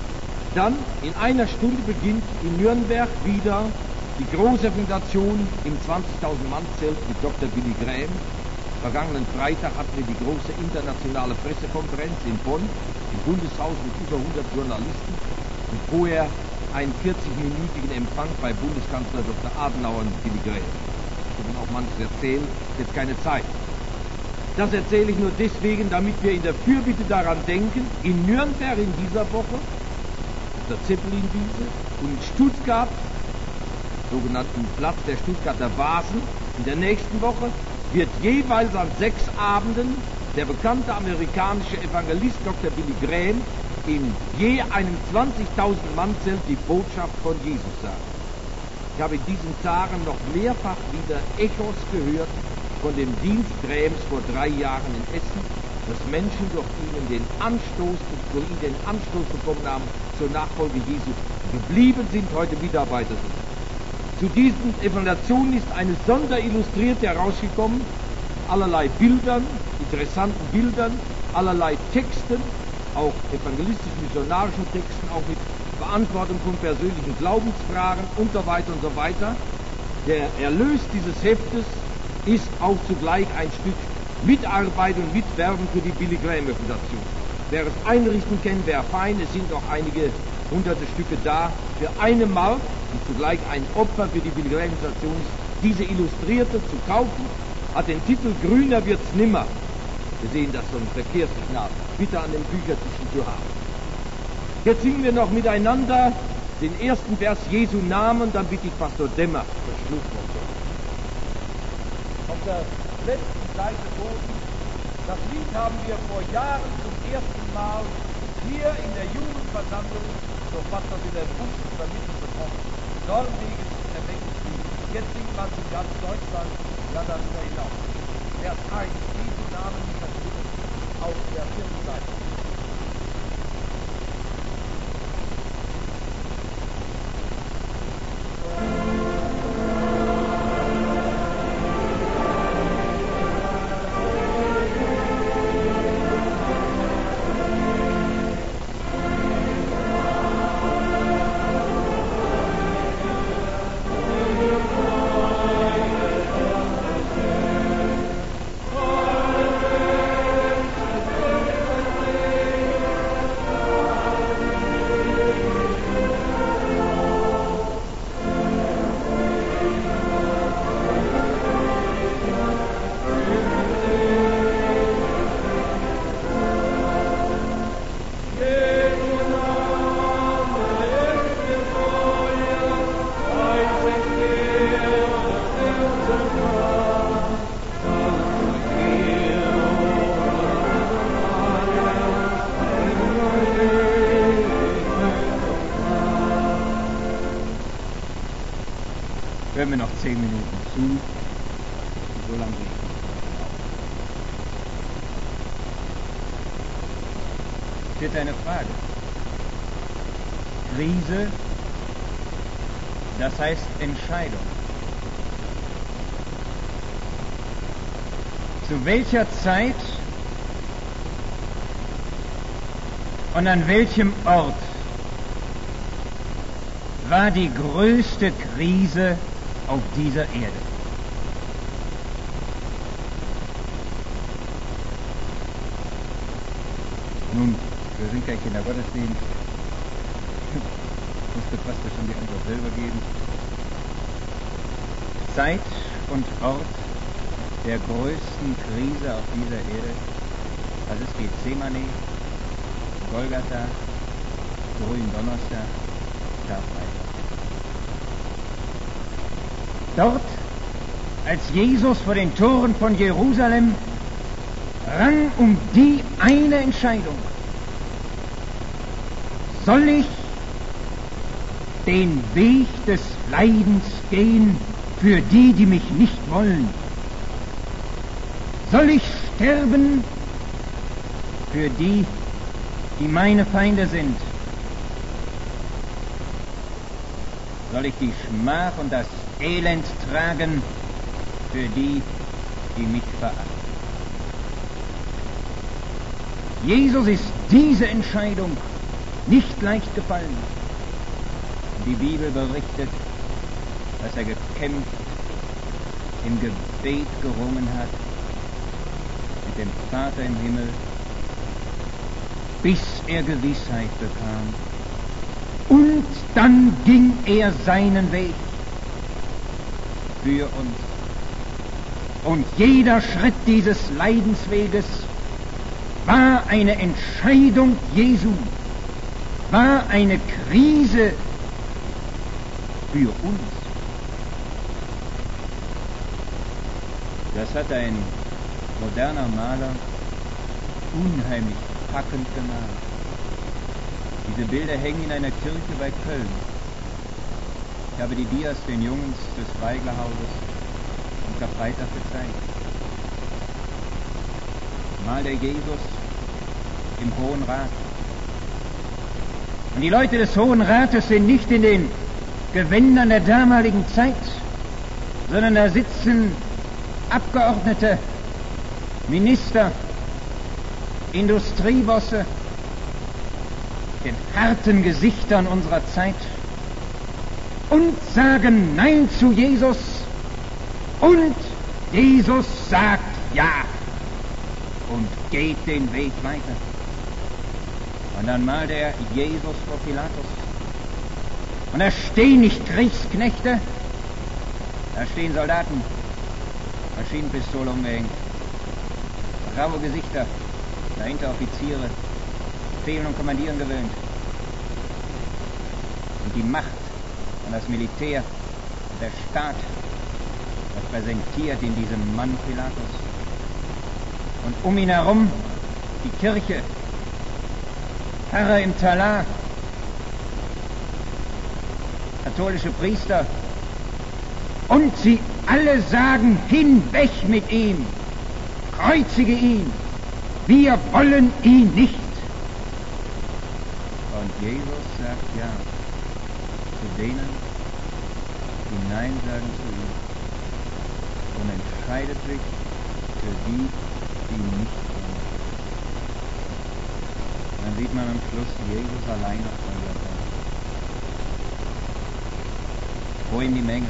Dann in einer Stunde beginnt in Nürnberg wieder die große Evangelisation im 20.000 Mann Zelt mit Dr. Billy Graham. Vergangenen Freitag hatten wir die große internationale Pressekonferenz in Bonn, im Bundeshaus mit über 100 Journalisten und vorher einen 40-minütigen Empfang bei Bundeskanzler Dr. Adenauer und Billy Graham. Ich will auch manches erzählen, jetzt keine Zeit. Das erzähle ich nur deswegen, damit wir in der Fürbitte daran denken, in Nürnberg in dieser Woche, auf der Zeppelinwiese und in Stuttgart, sogenannten Platz der Stuttgarter Vasen, in der nächsten Woche wird jeweils an 6 Abenden der bekannte amerikanische Evangelist Dr. Billy Graham in je einem 20.000 Mann Zelt die Botschaft von Jesus sagen. Ich habe in diesen Tagen noch mehrfach wieder Echos gehört von dem Dienst Grahams vor 3 Jahren in Essen, dass Menschen durch ihn den Anstoß bekommen haben zur Nachfolge Jesu, geblieben sind, heute Mitarbeiter sind. Zu diesen Evangelisationen ist eine Sonderillustrierte herausgekommen, allerlei Bildern, interessanten Bildern, allerlei Texten, auch evangelistisch-missionarischen Texten, auch mit Beantwortung von persönlichen Glaubensfragen und so weiter und so weiter. Der Erlös dieses Heftes ist auch zugleich ein Stück Mitarbeit und Mitwerben für die Billy Graham-Evangelisation. Wer es einrichten kann, wäre fein, es sind auch einige hunderte Stücke da. Für 1 Mark, und zugleich ein Opfer für die Billy Graham-Evangelisation ist, diese Illustrierte zu kaufen, hat den Titel Grüner wird's nimmer. Wir sehen das so ein Verkehrssignal, bitte an den Büchertischen zu haben. Jetzt singen wir noch miteinander den ersten Vers Jesu Namen, dann bitte ich Pastor Demmer das Schlusswort. Auf der letzten Seite Boden, das Lied haben wir vor Jahren zum ersten Mal hier in der Jugendversammlung durch Pastor Wilhelm Busch vermittelt bekommen. Norwegens Erweckungslied. Jetzt singt man in ganz Deutschland, ja darüber hinaus. Vers 1, Jesu Namen verschrieben auf der 4. Seite. Hören wir noch 10 Minuten zu, so lange bin ich nicht. Jetzt eine Frage. Krise, das heißt Entscheidung. Zu welcher Zeit und an welchem Ort war die größte Krise auf dieser Erde? Nun, wir sind kein Kindergottesdienst. Muss der Pastor schon die Antwort selber geben. Zeit und Ort der größten Krise auf dieser Erde, das ist Gethsemane, Golgatha, Gründonnerstag, Karfreitag. Dort, als Jesus vor den Toren von Jerusalem rang um die eine Entscheidung: Soll ich den Weg des Leidens gehen für die, die mich nicht wollen? Soll ich sterben für die, die meine Feinde sind? Soll ich die Schmach und das Elend tragen für die, die mich verachten? Jesus ist diese Entscheidung nicht leicht gefallen. Die Bibel berichtet, dass er gekämpft, im Gebet gerungen hat, mit dem Vater im Himmel, bis er Gewissheit bekam. Und dann ging er seinen Weg für uns. Und jeder Schritt dieses Leidensweges war eine Entscheidung Jesu, war eine Krise für uns. Das hat ein moderner Maler unheimlich packend gemalt. Diese Bilder hängen in einer Kirche bei Köln. Ich habe die Dias den Jungs des Weiglerhauses am Karfreitag gezeigt. Mal der Jesus im Hohen Rat. Und die Leute des Hohen Rates sind nicht in den Gewändern der damaligen Zeit, sondern da sitzen Abgeordnete, Minister, Industriebosse, den harten Gesichtern unserer Zeit und sagen Nein zu Jesus und Jesus sagt Ja und geht den Weg weiter. Und dann malt er Jesus vor Pilatus. Und da stehen nicht Kriegsknechte, da stehen Soldaten, Maschinenpistole umgehängt, graue Gesichter, dahinter Offiziere, Befehlen und Kommandieren gewöhnt. Und die Macht und das Militär und der Staat repräsentiert in diesem Mann Pilatus. Und um ihn herum die Kirche, Pfarrer im Talar, katholische Priester, und sie alle sagen, hinweg mit ihm, kreuzige ihn, wir wollen ihn nicht. Und Jesus sagt Ja zu denen, die Nein sagen zu ihm, und entscheidet sich für die, die nicht wollen. Dann sieht man am Schluss Jesus allein auf Golgatha. Vor ihm die Menge,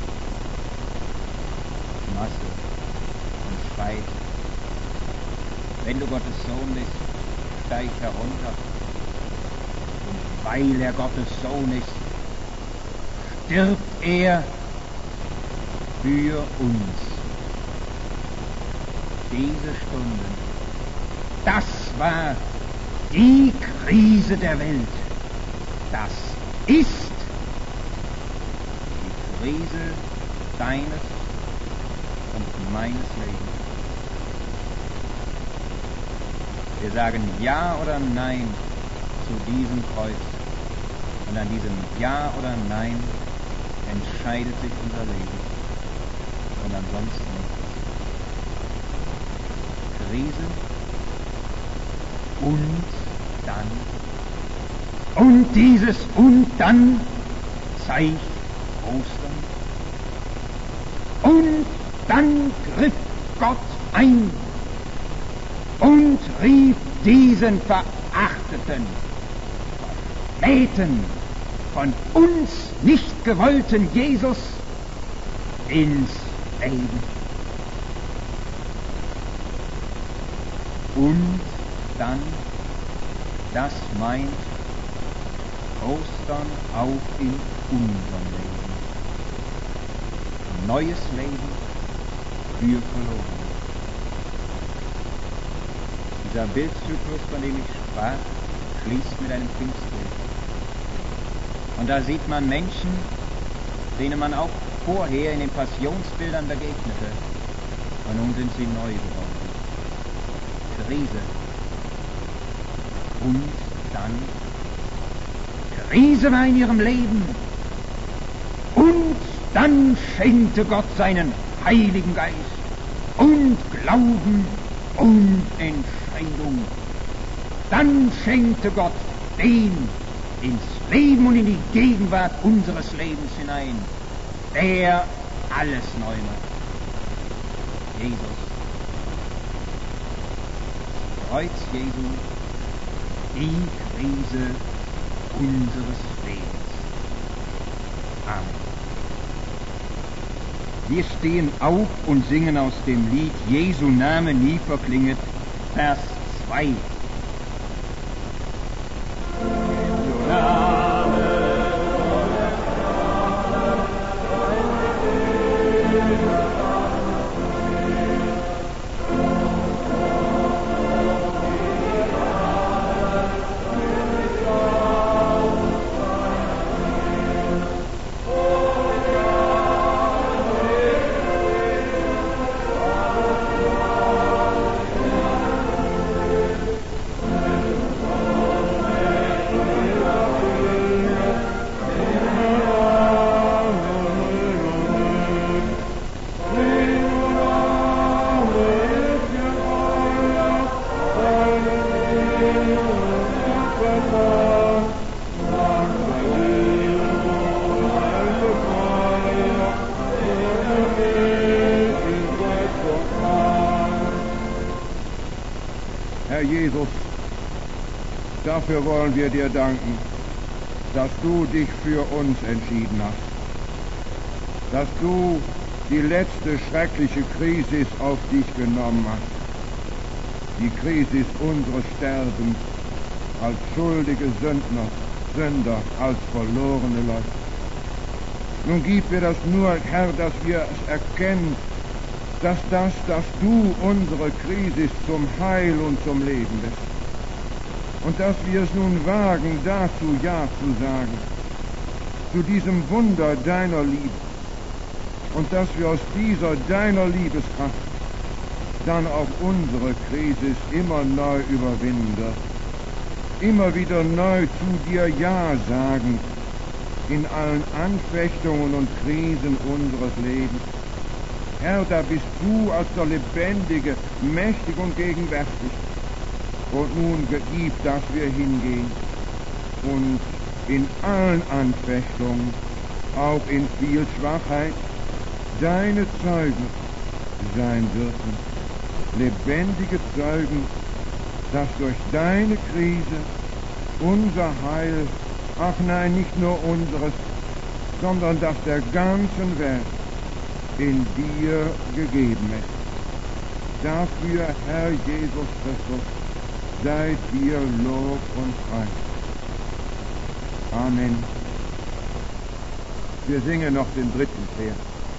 Masse und schreit: Wenn du Gottes Sohn bist, steig herunter. Und weil er Gottes Sohn ist, stirbt er für uns. Diese Stunde, das war die Krise der Welt. Das ist die Krise deines und meines Lebens. Wir sagen Ja oder Nein zu diesem Kreuz. Und an diesem Ja oder Nein entscheidet sich unser Leben. Und ansonsten nichts. Krise und dann. Und dieses und dann zeigt Ostern. Und dann griff Gott ein und rief diesen verachteten, verschmähten, von uns nicht gewollten Jesus ins Leben. Und dann, das meint Ostern auch in unserem Leben. Neues Leben für verloren. Dieser Bildzyklus, von dem ich sprach, schließt mit einem Pfingstbild. Und da sieht man Menschen, denen man auch vorher in den Passionsbildern begegnete. Und nun sind sie neu geworden. Krise. Und dann Krise war in ihrem Leben. Und dann schenkte Gott seinen Heiligen Geist und Glauben und Entscheidung. Dann schenkte Gott den ins Leben und in die Gegenwart unseres Lebens hinein, der alles neu macht. Jesus. Kreuz Jesu, die Krise unseres Lebens. Amen. Wir stehen auf und singen aus dem Lied Jesu Name nie verklinget, Vers 2. Herr Jesus, dafür wollen wir dir danken, dass du dich für uns entschieden hast, dass du die letzte schreckliche Krise auf dich genommen hast, die Krise unseres Sterbens als schuldige Sünder, als verlorene Leute. Nun gib mir das nur, Herr, dass wir es erkennen, dass du unsere Krise zum Heil und zum Leben bist. Und dass wir es nun wagen, dazu Ja zu sagen, zu diesem Wunder deiner Liebe. Und dass wir aus dieser deiner Liebeskraft dann auch unsere Krise immer neu überwinden dürfen. Immer wieder neu zu dir Ja sagen, in allen Anfechtungen und Krisen unseres Lebens. Herr, da bist du als der Lebendige, mächtig und gegenwärtig. Und nun gib, dass wir hingehen und in allen Anfechtungen, auch in viel Schwachheit, deine Zeugen sein dürfen. Lebendige Zeugen, dass durch deine Krise unser Heil, ach nein, nicht nur unseres, sondern das der ganzen Welt in dir gegeben ist. Dafür, Herr Jesus Christus, sei dir Lob und Preis. Amen. Wir singen noch den dritten Vers.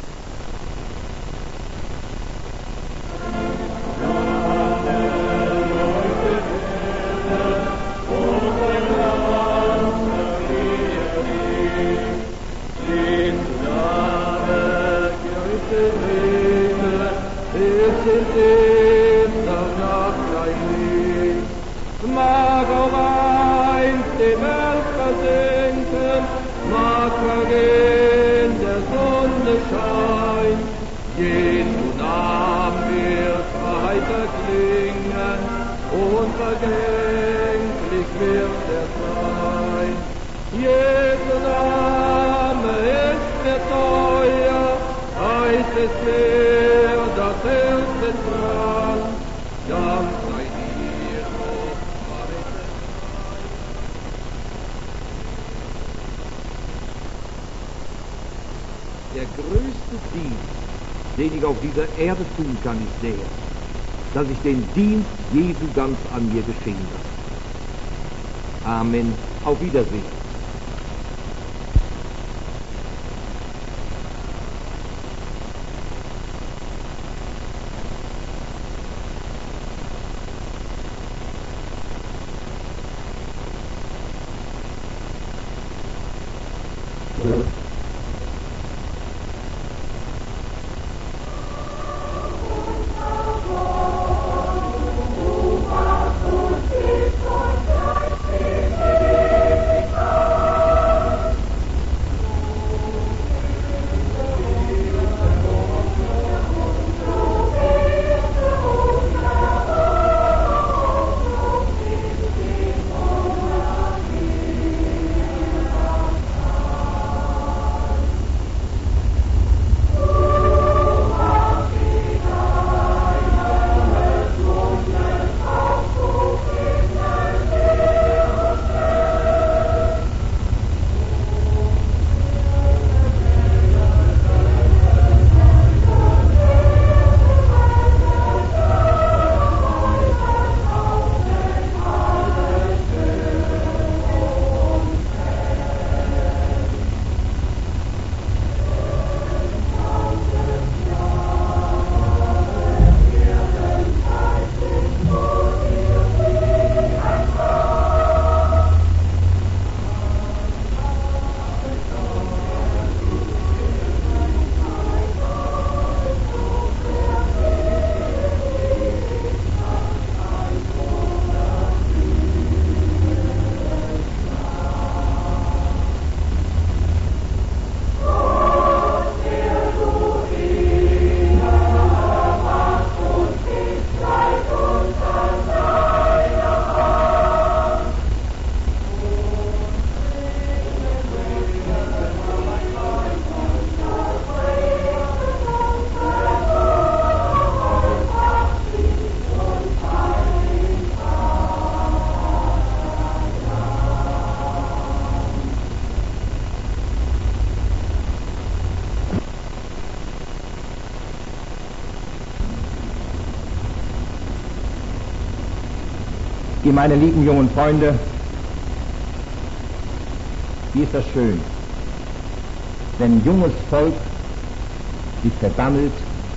Mag auch einst die Welt versinken, mag vergehen der Sonne Schein. Jesu Name wird weiter klingen und vergänglich wird er sein. Jesu Name ist mir teuer, heißt es mir das Herz dran. Dank sei dir, o Vater. Der größte Dienst, den ich auf dieser Erde tun kann, ist der, dass ich den Dienst Jesu ganz an mir geschehen lasse. Amen. Auf Wiedersehen. Ihr meine lieben jungen Freunde, wie ist das schön, wenn junges Volk sich versammelt,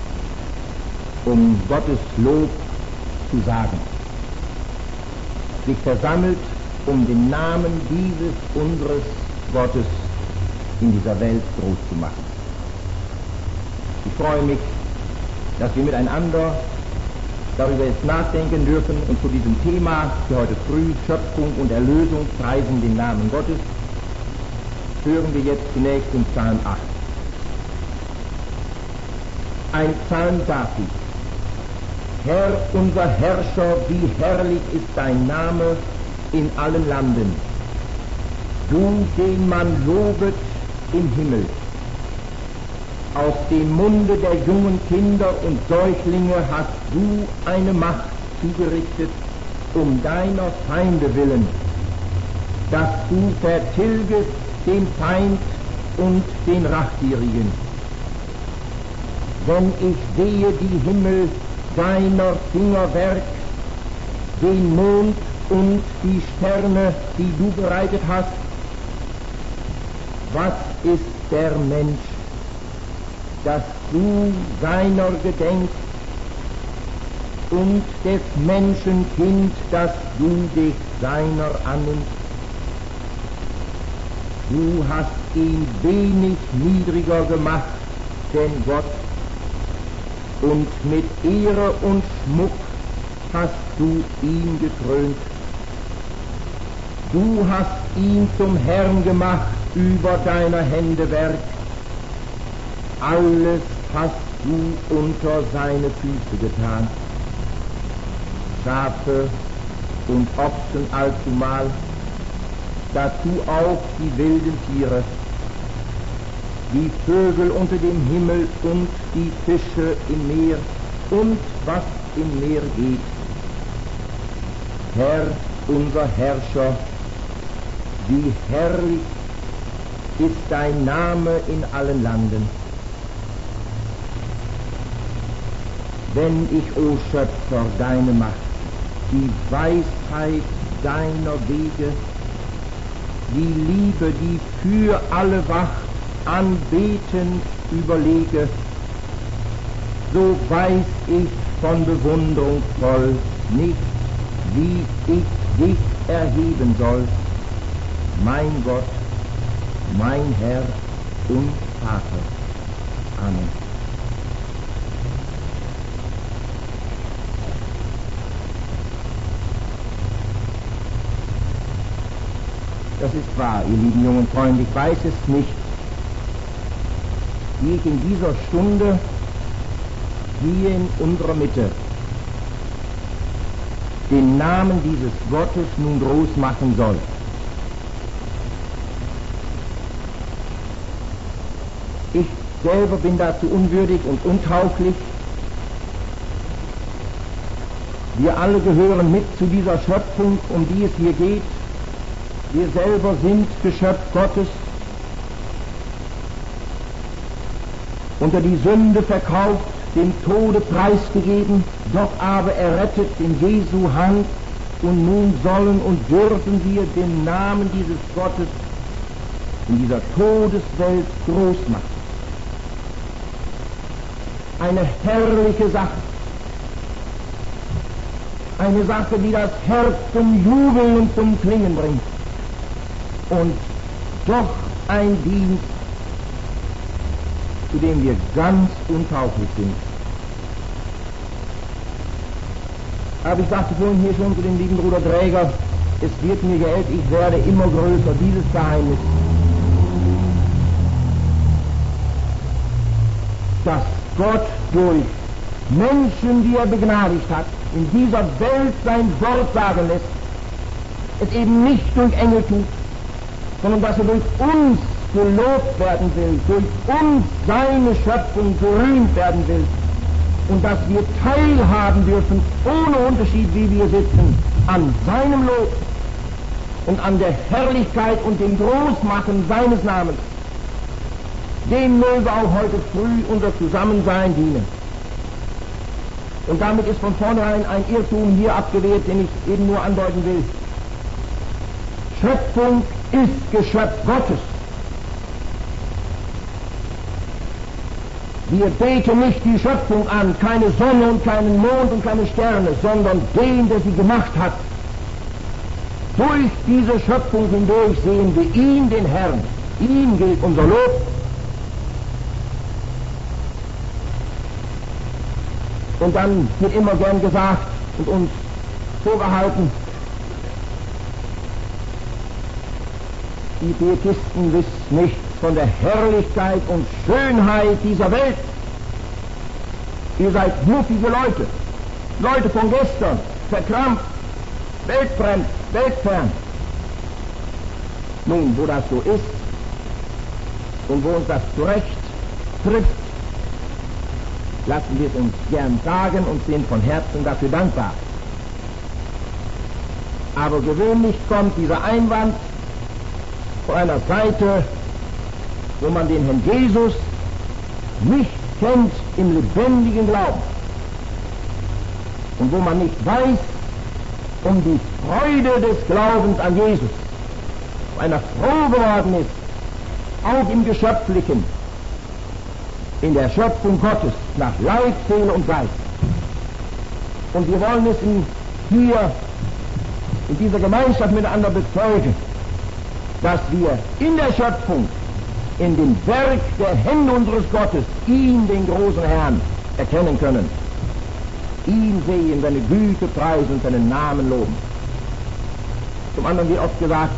um Gottes Lob zu sagen. Sich versammelt, um den Namen dieses unseres Gottes in dieser Welt groß zu machen. Ich freue mich, dass wir miteinander darüber jetzt nachdenken dürfen und zu diesem Thema für heute früh, Schöpfung und Erlösung, preisen den Namen Gottes, hören wir jetzt zunächst den Psalm 8. Ein Psalm David. Herr, unser Herrscher, wie herrlich ist dein Name in allen Landen. Du, den man lobet im Himmel. Aus dem Munde der jungen Kinder und Säuglinge hast du eine Macht zugerichtet, um deiner Feinde willen, dass du vertilgest den Feind und den Rachgierigen. Wenn ich sehe die Himmel, deiner Fingerwerk, den Mond und die Sterne, die du bereitet hast, was ist der Mensch, dass du seiner gedenkst, und des Menschen Kind, dass du dich seiner annimmst? Du hast ihn wenig niedriger gemacht denn Gott, und mit Ehre und Schmuck hast du ihn gekrönt. Du hast ihn zum Herrn gemacht über deiner Hände Werk. Alles hast du unter seine Füße getan. Schafe und Ochsen allzumal, dazu auch die wilden Tiere, die Vögel unter dem Himmel und die Fische im Meer und was im Meer geht. Herr, unser Herrscher, wie herrlich ist dein Name in allen Landen. Wenn ich, o Schöpfer, deine Macht, die Weisheit deiner Wege, die Liebe, die für alle wacht, anbetend überlege, so weiß ich von Bewunderung voll nicht, wie ich dich erheben soll, mein Gott, mein Herr und Vater. Amen. Das ist wahr, ihr lieben jungen Freunde, ich weiß es nicht, wie ich in dieser Stunde hier in unserer Mitte den Namen dieses Gottes nun groß machen soll. Ich selber bin dazu unwürdig und untauglich. Wir alle gehören mit zu dieser Schöpfung, um die es hier geht. Wir selber sind Geschöpf Gottes, unter die Sünde verkauft, dem Tode preisgegeben, doch aber errettet in Jesu Hand, und nun sollen und dürfen wir den Namen dieses Gottes in dieser Todeswelt groß machen. Eine herrliche Sache. Eine Sache, die das Herz zum Jubeln und zum Klingen bringt. Und doch ein Dienst, zu dem wir ganz untauglich sind. Aber ich sagte vorhin hier schon zu dem lieben Bruder Dräger, es wird mir geehrt, ich werde immer größer, dieses Geheimnis, dass Gott durch Menschen, die er begnadigt hat, in dieser Welt sein Wort sagen lässt, es eben nicht durch Engel tut, sondern dass er durch uns gelobt werden will, durch uns seine Schöpfung gerühmt werden will, und dass wir teilhaben dürfen, ohne Unterschied, wie wir sitzen, an seinem Lob und an der Herrlichkeit und dem Großmachen seines Namens. Dem möge auch heute früh unser Zusammensein dienen. Und damit ist von vornherein ein Irrtum hier abgewehrt, den ich eben nur andeuten will. Schöpfung ist Geschöpf Gottes. Wir beten nicht die Schöpfung an, keine Sonne und keinen Mond und keine Sterne, sondern den, der sie gemacht hat. Durch diese Schöpfung hindurch sehen wir ihn, den Herrn. Ihm gilt unser Lob. Und dann wird immer gern gesagt und uns vorgehalten, die Pietisten wissen nichts von der Herrlichkeit und Schönheit dieser Welt. Ihr seid muffige Leute, Leute von gestern, verkrampft, weltfremd, weltfern. Nun, wo das so ist und wo uns das zurecht trifft, lassen wir es uns gern sagen und sind von Herzen dafür dankbar. Aber gewöhnlich kommt dieser Einwand von einer Seite, wo man den Herrn Jesus nicht kennt im lebendigen Glauben und wo man nicht weiß um die Freude des Glaubens an Jesus, wo einer froh geworden ist, auch im Geschöpflichen, in der Schöpfung Gottes, nach Leib, Seele und Geist. Und wir wollen es hier in dieser Gemeinschaft miteinander bezeugen, dass wir in der Schöpfung, in dem Werk der Hände unseres Gottes, ihn, den großen Herrn, erkennen können. Ihn sehen, seine Güte preisen und seinen Namen loben. Zum anderen wird oft gesagt,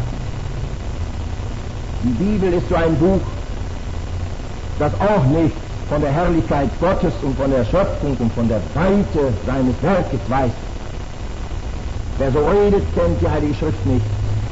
die Bibel ist so ein Buch, das auch nicht von der Herrlichkeit Gottes und von der Schöpfung und von der Weite seines Werkes weiß. Wer so redet, kennt die Heilige Schrift nicht.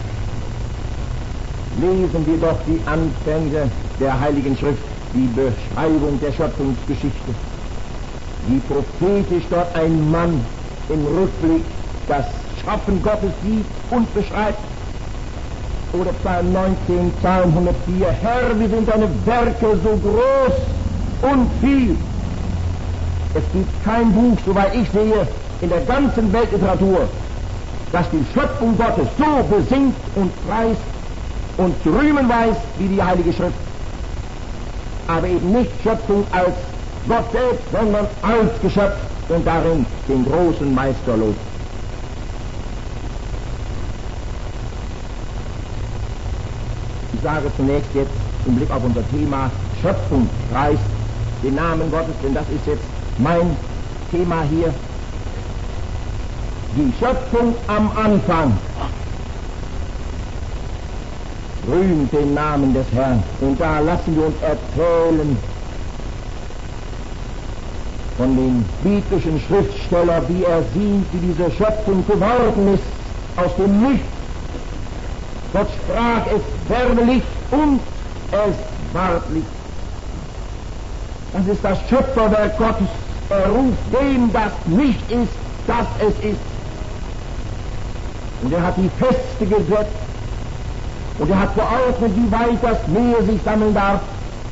Lesen wir doch die Anfänge der Heiligen Schrift, die Beschreibung der Schöpfungsgeschichte, wie prophetisch dort ein Mann im Rückblick das Schaffen Gottes sieht und beschreibt. Oder Psalm 19, Psalm 104, Herr, wie sind deine Werke so groß und viel. Es gibt kein Buch, soweit ich sehe, in der ganzen Weltliteratur, das die Schöpfung Gottes so besingt und preist und zu rühmen weiß wie die Heilige Schrift. Aber eben nicht Schöpfung als Gott selbst, sondern als Geschöpf und darin den großen Meister lobt. Ich sage zunächst jetzt im Blick auf unser Thema Schöpfung preist den Namen Gottes, denn das ist jetzt mein Thema hier. Die Schöpfung am Anfang rühmt den Namen des Herrn. Und da lassen wir uns erzählen von dem biblischen Schriftsteller, wie er sieht, wie diese Schöpfung geworden ist aus dem Nichts. Gott sprach, es werde Licht und es ward Licht. Das ist das Schöpferwerk Gottes. Er ruft dem, das nicht ist, dass es ist. Und er hat die Feste gesetzt. Und er hat verordnet, wie weit das Meer sich sammeln darf.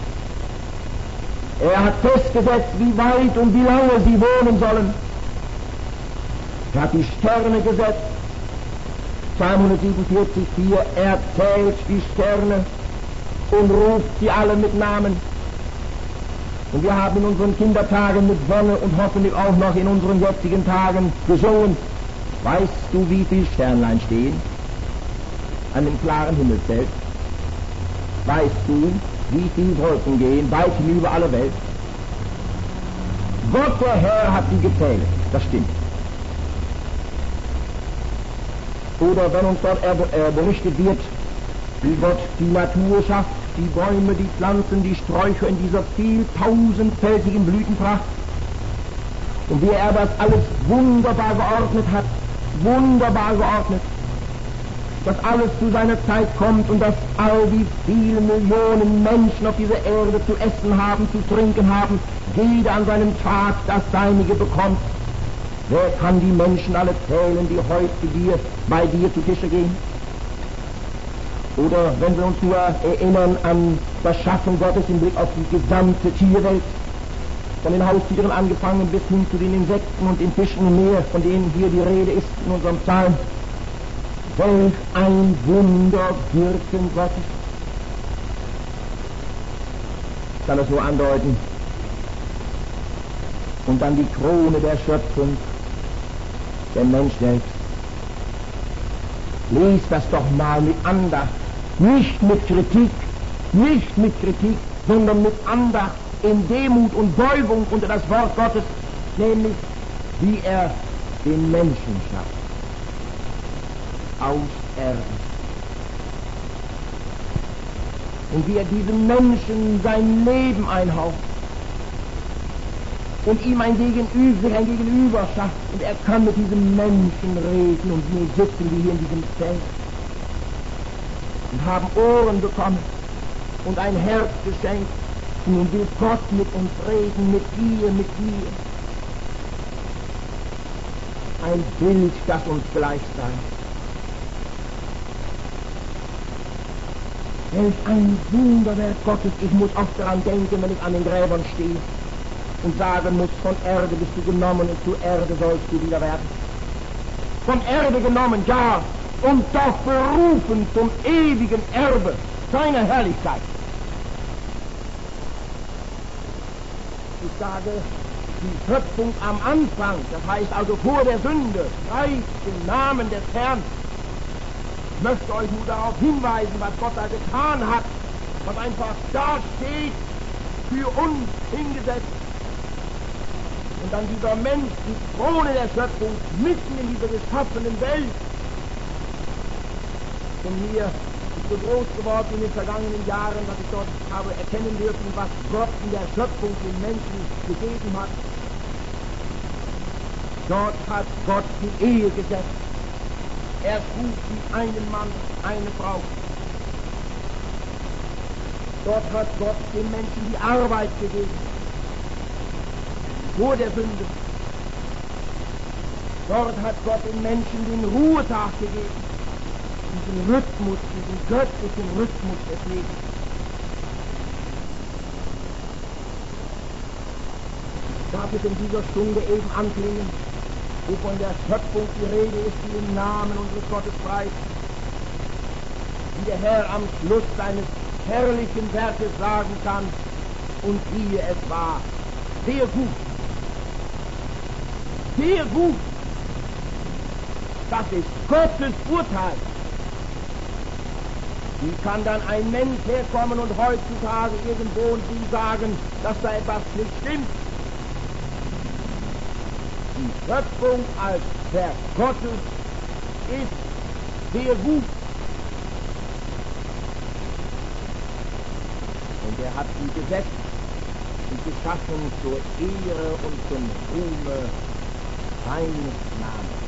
Er hat festgesetzt, wie weit und wie lange sie wohnen sollen. Er hat die Sterne gesetzt. Psalm 147, 4, er zählt die Sterne und ruft sie alle mit Namen. Und wir haben in unseren Kindertagen mit Wonne und hoffentlich auch noch in unseren jetzigen Tagen gesungen. Weißt du, wie viele Sternlein stehen an dem klaren Himmelszelt? Weißt du, wie viele Wolken gehen weit hinüber alle Welt? Gott, der Herr, hat sie gezählt. Das stimmt. Oder wenn uns dort berichtet wird, wie Gott die Natur schafft, die Bäume, die Pflanzen, die Sträucher in dieser vieltausendfältigen Blütenpracht, und wie er das alles wunderbar geordnet hat, dass alles zu seiner Zeit kommt und dass all die vielen Millionen Menschen auf dieser Erde zu essen haben, zu trinken haben, jeder an seinem Tag das Seinige bekommt. Wer kann die Menschen alle zählen, die heute bei dir zu Tische gehen? Oder wenn wir uns nur erinnern an das Schaffen Gottes im Blick auf die gesamte Tierwelt, von den Haustieren angefangen bis hin zu den Insekten und den Fischen im Meer, von denen hier die Rede ist in unserem Psalm. Welch ein Wunderwirken Gottes. Ich kann es nur andeuten. Und dann die Krone der Schöpfung, der Mensch selbst. Lies das doch mal mit Andacht, nicht mit Kritik, sondern mit Andacht, in Demut und Beugung unter das Wort Gottes, nämlich wie er den Menschen schafft. Aus Erde. Und wie er diesem Menschen sein Leben einhaucht und ihm ein Gegenüber schafft, und er kann mit diesem Menschen reden, und wir sitzen wie hier in diesem Zelt und haben Ohren bekommen und ein Herz geschenkt, und nun will Gott mit uns reden, mit dir. Ein Bild, das uns gleich sei. Welch ein Wunderwerk Gottes. Ich muss oft daran denken, wenn ich an den Gräbern stehe und sagen muss, von Erde bist du genommen und zu Erde sollst du wieder werden. Von Erde genommen, ja, und doch berufen zum ewigen Erbe seiner Herrlichkeit. Ich sage, die Schöpfung am Anfang, das heißt also vor der Sünde, preist den Namen des Herrn. Ich möchte euch nur darauf hinweisen, was Gott da getan hat, was einfach da steht, für uns hingesetzt. Und dann dieser Mensch, die Krone der Schöpfung, mitten in dieser geschaffenen Welt. Von mir ist so groß geworden in den vergangenen Jahren, dass ich dort habe erkennen dürfen, was Gott in der Schöpfung den Menschen gegeben hat. Dort hat Gott die Ehe gesetzt. Er schuf wie einen Mann, eine Frau. Dort hat Gott den Menschen die Arbeit gegeben. Vor der Sünde. Dort hat Gott den Menschen den Ruhetag gegeben. Diesen Rhythmus, diesen göttlichen Rhythmus des Lebens. Darf es in dieser Stunde eben anklingen, wo von der Schöpfung die Rede ist, die im Namen unseres Gottes preist, wie der Herr am Schluss seines herrlichen Werkes sagen kann, und siehe, es war sehr gut. Sehr gut. Das ist Gottes Urteil. Wie kann dann ein Mensch herkommen und heutzutage irgendwo und sie sagen, dass da etwas nicht stimmt? Die Schöpfung als Werk Gottes ist sehr gut. Und er hat sie gesetzt und geschaffen zur Ehre und zum Ruhme seines Namens.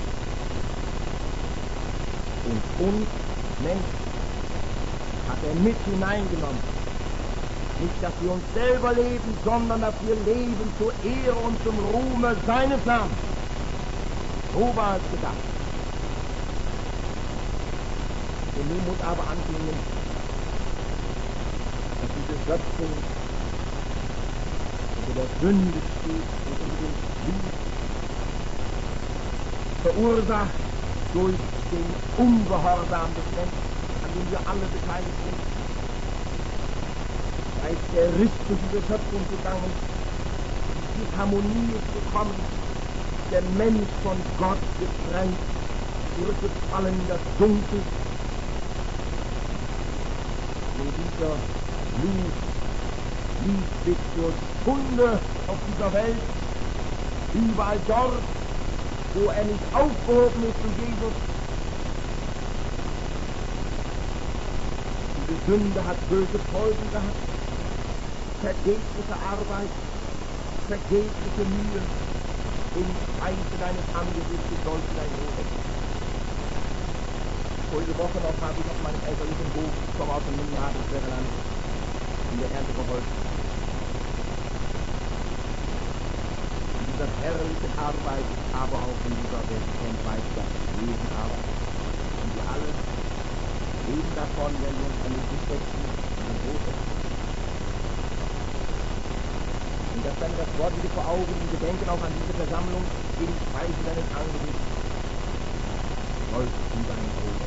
Und uns Menschen hat er mit hineingenommen. Nicht, dass wir uns selber leben, sondern dass wir leben zur Ehre und zum Ruhme seines Namens. So war es gedacht. Und nun muss aber anklingen, dass diese Schöpfung unter der Sünde steht und unter dem Fluch, verursacht durch den Ungehorsam des Menschen, an dem wir alle beteiligt sind. Da ist der Riss durch diese Schöpfung gegangen, die Harmonie ist gekommen, der Mensch von Gott getrennt, zurückgefallen in das Dunkel. Und dieser Blut liegt bis zur Stunde auf dieser Welt, überall dort, wo er nicht aufgehoben ist durch Jesus. Diese Sünde hat böse Folgen gehabt, vergebliche Arbeit, vergebliche Mühe, im Feind deines Angesichtes sollst du dein Ruhe. Vorige Woche noch habe ich auf meinem elterlichen Hof, ich komme aus dem Minneapolis-Land, in der Ernte geholfen. In dieser herrlichen Arbeit, aber auch in dieser Welt weltweit das Leben arbeitet. Und wir alle leben davon, wenn wir uns an den Tisch setzen, an den Hof setzen. Und das dann das Wort wieder vor Augen und gedenken auch an diese Versammlung in Speisen deines Angesichts. Seufzen dein Bruder.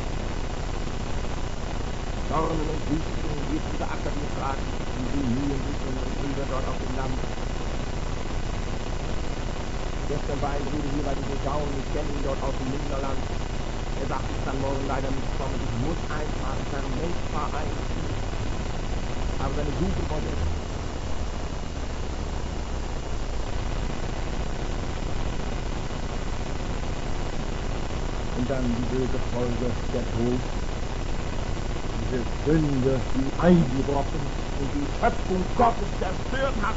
Dornen und Wüsten wird dieser Acker getragen, wie sie mühen sich unsere Brüder dort auf dem Land. Gestern war ein Bruder hier bei den Saison, ich kenne ihn dort aus dem Münchnerland. Er sagt, ich kann morgen leider nicht kommen, ich muss einfach vermeldbar einziehen. Aber seine Suche von jetzt. Und dann die böse Folge, der Tod. Diese Sünde, die eingebrochen und die Schöpfung Gottes zerstört hat.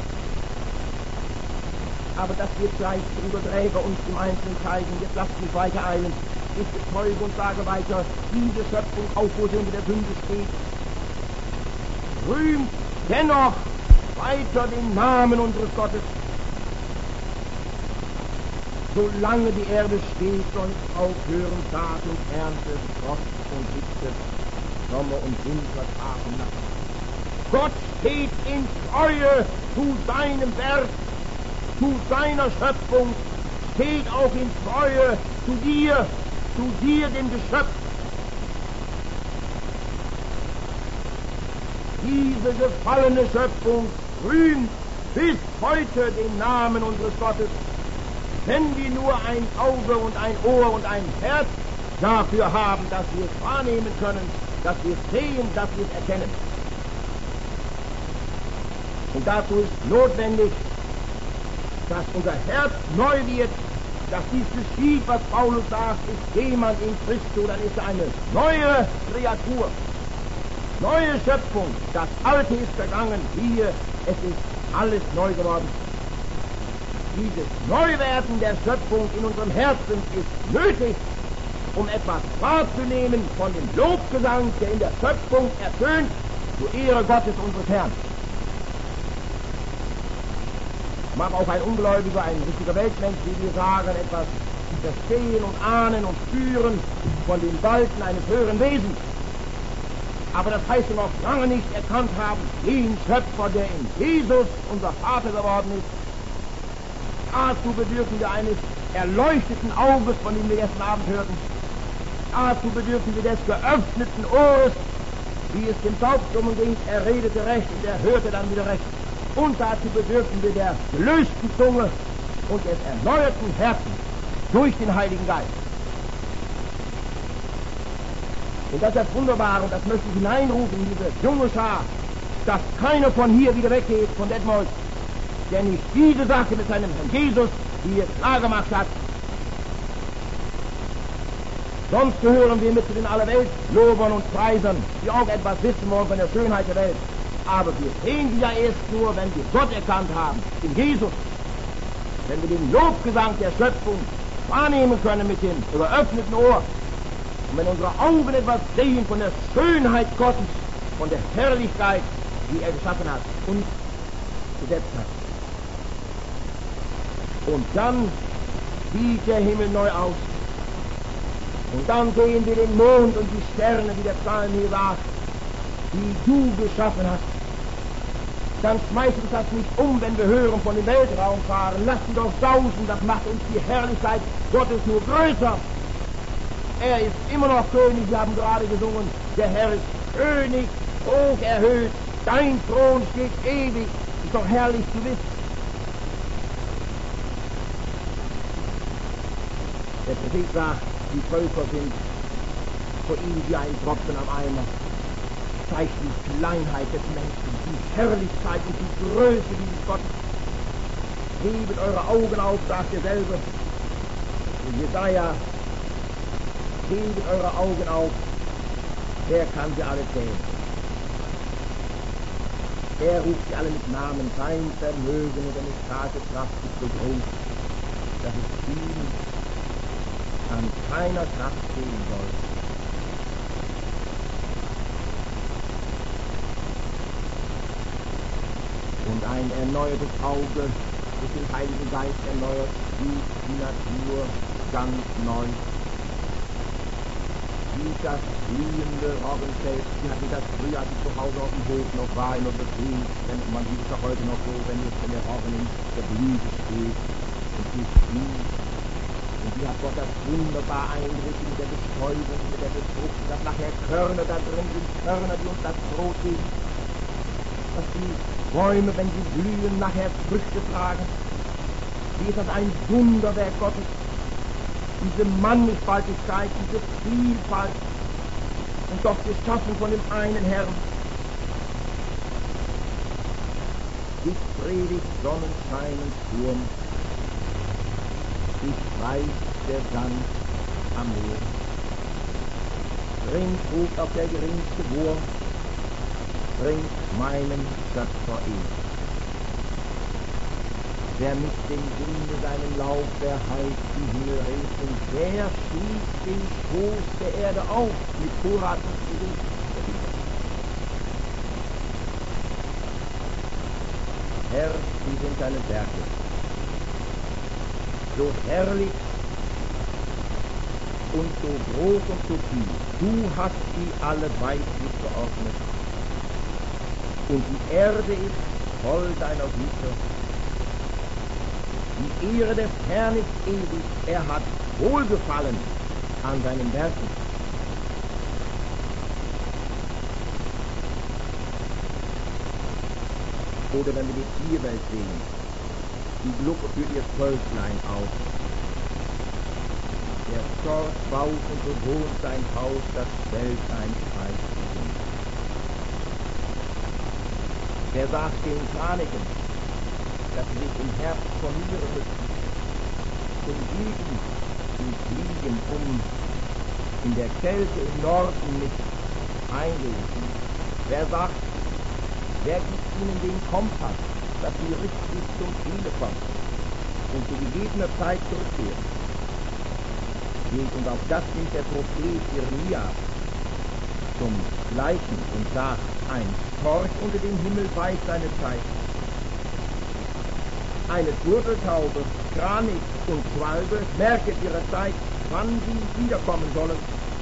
Aber das wird gleich Bruder Dräger uns im Einzelnen zeigen. Jetzt lasst mich weiter eilen. Ich bezeuge und sage weiter, diese Schöpfung, auch wo sie unter der Sünde steht, rühmt dennoch weiter den Namen unseres Gottes. Solange die Erde steht, soll aufhören Saat und Ernte, Frost und Hitze, Sommer und Winter, Tag und Nacht. Gott steht in Treue zu seinem Werk, zu seiner Schöpfung, steht auch in Treue zu dir, dem Geschöpf. Diese gefallene Schöpfung rühmt bis heute den Namen unseres Gottes, wenn wir nur ein Auge und ein Ohr und ein Herz dafür haben, dass wir es wahrnehmen können, dass wir es sehen, dass wir es erkennen. Und dazu ist notwendig, dass unser Herz neu wird, dass dies geschieht, was Paulus sagt, ist jemand in Christus, dann ist er eine neue Kreatur, neue Schöpfung. Das Alte ist vergangen, hier, es ist alles neu geworden. Dieses Neuwerden der Schöpfung in unserem Herzen ist nötig, um etwas wahrzunehmen von dem Lobgesang, der in der Schöpfung ertönt, zur Ehre Gottes unseres Herrn. Mag auch ein Ungläubiger, ein richtiger Weltmensch, wie wir sagen, etwas verstehen und ahnen und spüren von den Walten eines höheren Wesens. Aber das heißt noch lange nicht erkannt haben, den Schöpfer, der in Jesus unser Vater geworden ist. Dazu bedürfen wir eines erleuchteten Auges, von dem wir gestern Abend hörten. Dazu bedürfen wir des geöffneten Ohres, wie es dem Taubstummen ging, er redete recht und er hörte dann wieder recht. Und dazu bedürfen wir der gelösten Zunge und des erneuerten Herzens durch den Heiligen Geist. Und das ist das Wunderbare, und das möchte ich hineinrufen in diese junge Schar, dass keiner von hier wieder weggeht, von Detmold, der nicht diese Sache mit seinem Herrn Jesus hier klar gemacht hat. Sonst gehören wir mit zu den Allerweltslobern und Preisern, die auch etwas wissen wollen von der Schönheit der Welt. Aber wir sehen sie ja erst nur, wenn wir Gott erkannt haben, in Jesus. Wenn wir den Lobgesang der Schöpfung wahrnehmen können mit dem geöffneten Ohr. Und wenn unsere Augen etwas sehen von der Schönheit Gottes, von der Herrlichkeit, die er geschaffen hat und gesetzt hat. Und dann sieht der Himmel neu aus. Und dann sehen wir den Mond und die Sterne, wie der Psalm hier sagt, die du geschaffen hast. Dann schmeißt uns das nicht um, wenn wir hören von dem Weltraum fahren. Lass ihn doch sausen, das macht uns die Herrlichkeit Gottes nur größer. Er ist immer noch König, wir haben gerade gesungen. Der Herr ist König, hoch erhöht. Dein Thron steht ewig. Ist doch herrlich zu wissen. Der Prophet sagt, die Völker sind vor ihm wie ein Tropfen am Eimer. Zeigt die Kleinheit des Menschen, die Herrlichkeit und die Größe dieses Gottes. Hebet eure Augen auf, sagt er selber. In Jesaja, hebet eure Augen auf. Wer kann sie alle zählen? Er ruft sie alle mit Namen. Sein Vermögen und eine starke Kraft ist so groß, dass es ihm an keiner Kraft fehlen soll. Und ein erneuertes Auge durch den Heiligen Geist erneuert, sieht die Natur ganz neu. wie das blühende Roggenfeld. Sie hatten das früher, als ich zu Hause auf dem Hof noch war, immer begrüßt. Man sieht es auch heute noch so, wenn der Roggen in der Blüte steht und sie blüht. Und wie hat Gott das wunderbar eingerichtet mit der Bestäubung, mit der Befruchtung, dass nachher Körner da drin sind, Körner, die uns das Brot geben. Dass die Bäume, wenn sie blühen, nachher Früchte tragen. Wie ist das ein Wunderwerk Gottes? Diese Mannigfaltigkeit, diese Vielfalt und doch geschaffen von dem einen Herrn. Ich predigt Sonnenschein und Sturm, ich weiß der Sand am Meer. Bringt ruft auf der geringste Wurm, bringt meinen Schöpfer Ehr. Wer mit dem Winde seinen Lauf, wer heilt die Himmel rings, und wer schließt den Schoß der Erde auf mit Vorrat und Gerüst. Herr, wie sind deine Werke, so herrlich und so groß und so viel. Du hast sie alle weitlich geordnet, und die Erde ist voll deiner Güter. Die Ehre des Herrn ist ewig, er hat Wohlgefallen an seinen Werken. Oder wenn wir die Tierwelt sehen, die Glucke führt ihr Völklein auf. Der Storch baut und bewohnt sein Haus, das Feld ein Preis. Wer sagt den Kraniken, dass sie sich im Herbst formieren müssen, zum Süden zu fliegen, um in der Kälte im Norden nicht eingehen? Wer gibt ihnen den Kompass, dass sie richtig zum Ziele kommen und zu gegebener Zeit zurückkehren? Und auf das nimmt der Prophet Jeremia zum Gleichen und sagt, ein Storch unter dem Himmel weiß seine Zeit. Eine Turteltaube, Kranich und Schwalbe merken ihre Zeit, wann sie wiederkommen sollen.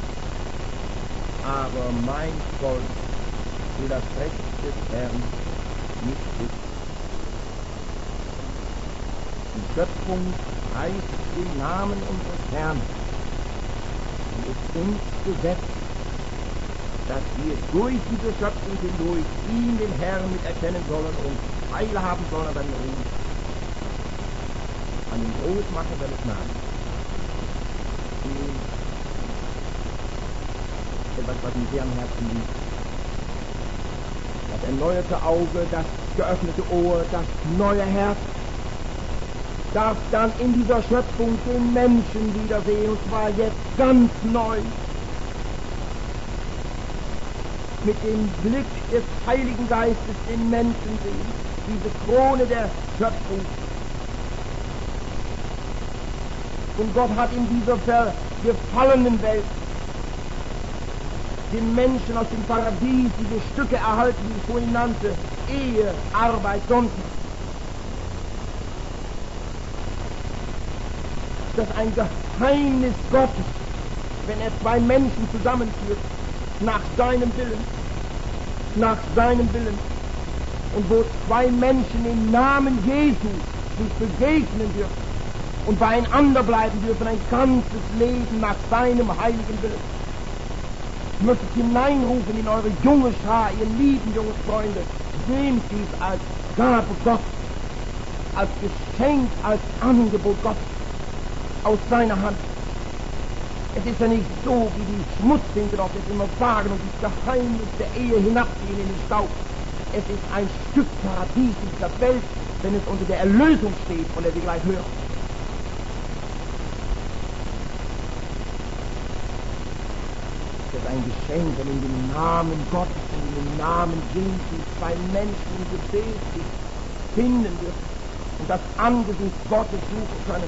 Aber mein Volk will das Recht des Herrn nicht wissen. Die Schöpfung heißt den Namen unseres Herrn und ist uns gesetzt, dass wir durch diese Schöpfung hindurch ihn, den Herrn, mit erkennen sollen und teilhaben sollen an seinem Ruhm, an dem Großmachen seines Namens. Etwas, was mir sehr am Herzen liegt. Das erneuerte Auge, das geöffnete Ohr, das neue Herz darf dann in dieser Schöpfung den Menschen wiedersehen, und zwar jetzt ganz neu. Mit dem Blick des Heiligen Geistes den Menschen sehen, diese Krone der Schöpfung. Und Gott hat in dieser gefallenen Welt den Menschen aus dem Paradies diese Stücke erhalten, die ich vorhin nannte: Ehe, Arbeit, Sonntag. Das ist ein Geheimnis Gottes, wenn er zwei Menschen zusammenführt, nach seinem Willen, und wo zwei Menschen im Namen Jesu sich begegnen dürfen und beieinander bleiben dürfen, ein ganzes Leben nach seinem heiligen Willen. Ich möchte es hineinrufen in eure junge Schar, ihr lieben jungen Freunde, nehmt dies als Gabe Gottes, als Geschenk, als Angebot Gottes aus seiner Hand. Es ist ja nicht so, wie die Schmutzfinker doch jetzt immer sagen und das Geheimnis der Ehe hinabziehen in den Staub. Es ist ein Stück Paradies in dieser Welt, wenn es unter der Erlösung steht, von der wir gleich hören. Es ist ein Geschenk, wenn in dem Namen Gottes und in dem Namen Jesu zwei Menschen im Gebet sich finden dürfen und das Angesicht Gottes suchen können.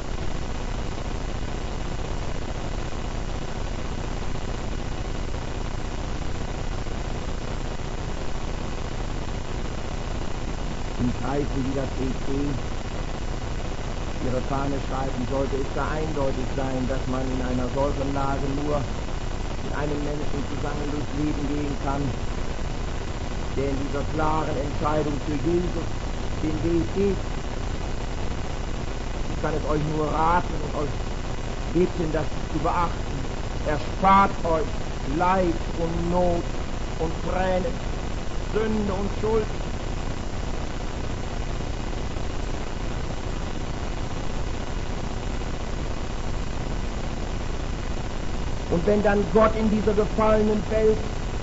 In Zeiten wie das EC ihre Fahne schreiben sollte, ist da eindeutig sein, dass man in einer solchen Lage nur mit einem Menschen zusammen durchs Leben gehen kann, der in dieser klaren Entscheidung für Jesus den Weg geht. Ich kann es euch nur raten und euch bitten, das zu beachten. Erspart euch Leid und Not und Tränen, Sünde und Schuld. Und wenn dann Gott in dieser gefallenen Welt,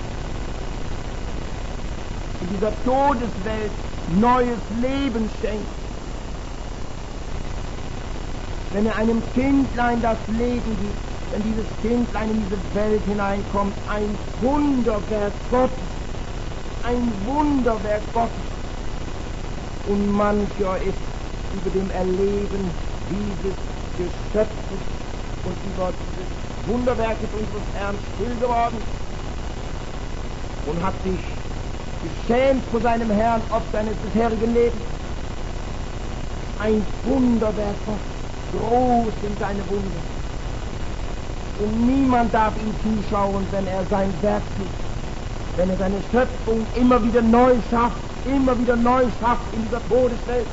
in dieser Todeswelt neues Leben schenkt, wenn er einem Kindlein das Leben gibt, wenn dieses Kindlein in diese Welt hineinkommt, ein Wunderwerk Gottes, ein Wunderwerk Gottes. Und mancher ist über dem Erleben dieses Geschöpfes und über dieses Wunderwerkes unseres Herrn still geworden und hat sich geschämt vor seinem Herrn ob seines bisherigen Lebens. Ein Wunderwerk Gottes, groß sind seine Wunder. Und niemand darf ihm zuschauen, wenn er sein Werk tut, wenn er seine Schöpfung immer wieder neu schafft in dieser Todeswelt.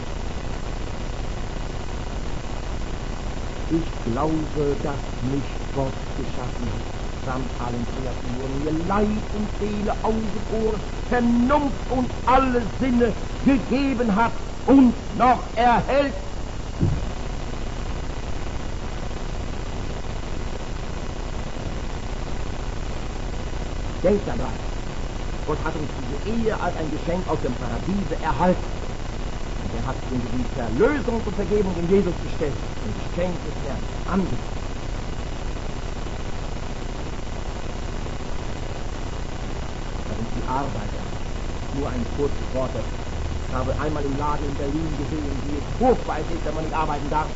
Ich glaube, dass mich Gott geschaffen hat, samt allen Kreaturen, mir Leib und Seele, Augen, Ohren, Vernunft und alle Sinne gegeben hat und noch erhält. Denkt daran, Gott hat uns diese Ehe als ein Geschenk aus dem Paradiese erhalten. Und er hat uns die Verlösung und Vergebung in Jesus gestellt, ein Geschenk des Herrn angeboten. Da sind die Arbeiter. Nur ein kurzes Wort. Ich habe einmal im Laden in Berlin gesehen, wie es furchtbar ist, wenn man nicht arbeiten darf.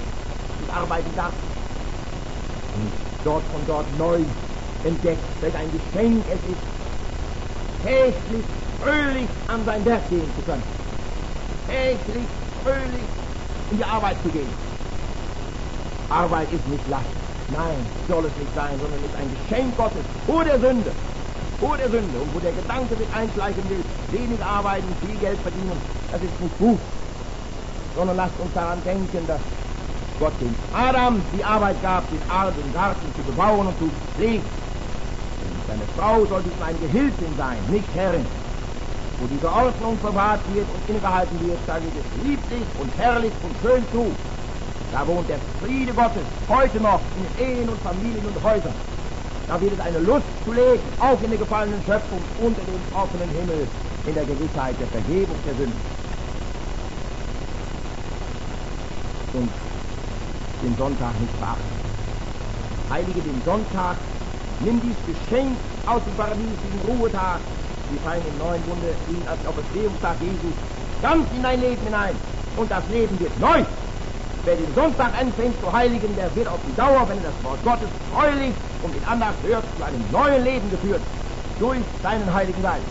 Und dort von dort neu entdeckt, welch ein Geschenk es ist, täglich fröhlich an sein Werk gehen zu können. Täglich fröhlich in die Arbeit zu gehen. Arbeit ist nicht leicht. Nein, soll es nicht sein, sondern ist ein Geschenk Gottes vor der Sünde. Und wo der Gedanke sich einschleichen will, wenig arbeiten, viel Geld verdienen, das ist nicht gut. Sondern lasst uns daran denken, dass Gott dem Adam die Arbeit gab, den Garten zu bebauen und zu pflegen. Seine Frau sollte ihm eine Gehilfin sein, nicht Herrin. Wo diese Ordnung verwahrt wird und innegehalten wird, da geht es lieblich und herrlich und schön zu. Da wohnt der Friede Gottes heute noch in Ehen und Familien und Häusern. Da wird es eine Lust zu leben, auch in der gefallenen Schöpfung, unter dem offenen Himmel, in der Gewissheit der Vergebung der Sünden. Und den Sonntag nicht verachten. Heilige den Sonntag, nimm dies Geschenk aus dem paradiesischen Ruhetag, wir feiern im neuen Bunde ihn als Auferstehungstag Jesu, ganz in dein Leben hinein. Und das Leben wird neu. Wer den Sonntag anfängt zu heiligen, der wird auf die Dauer, wenn er das Wort Gottes treulich und mit Andacht hört, zu einem neuen Leben geführt, durch seinen Heiligen Geist.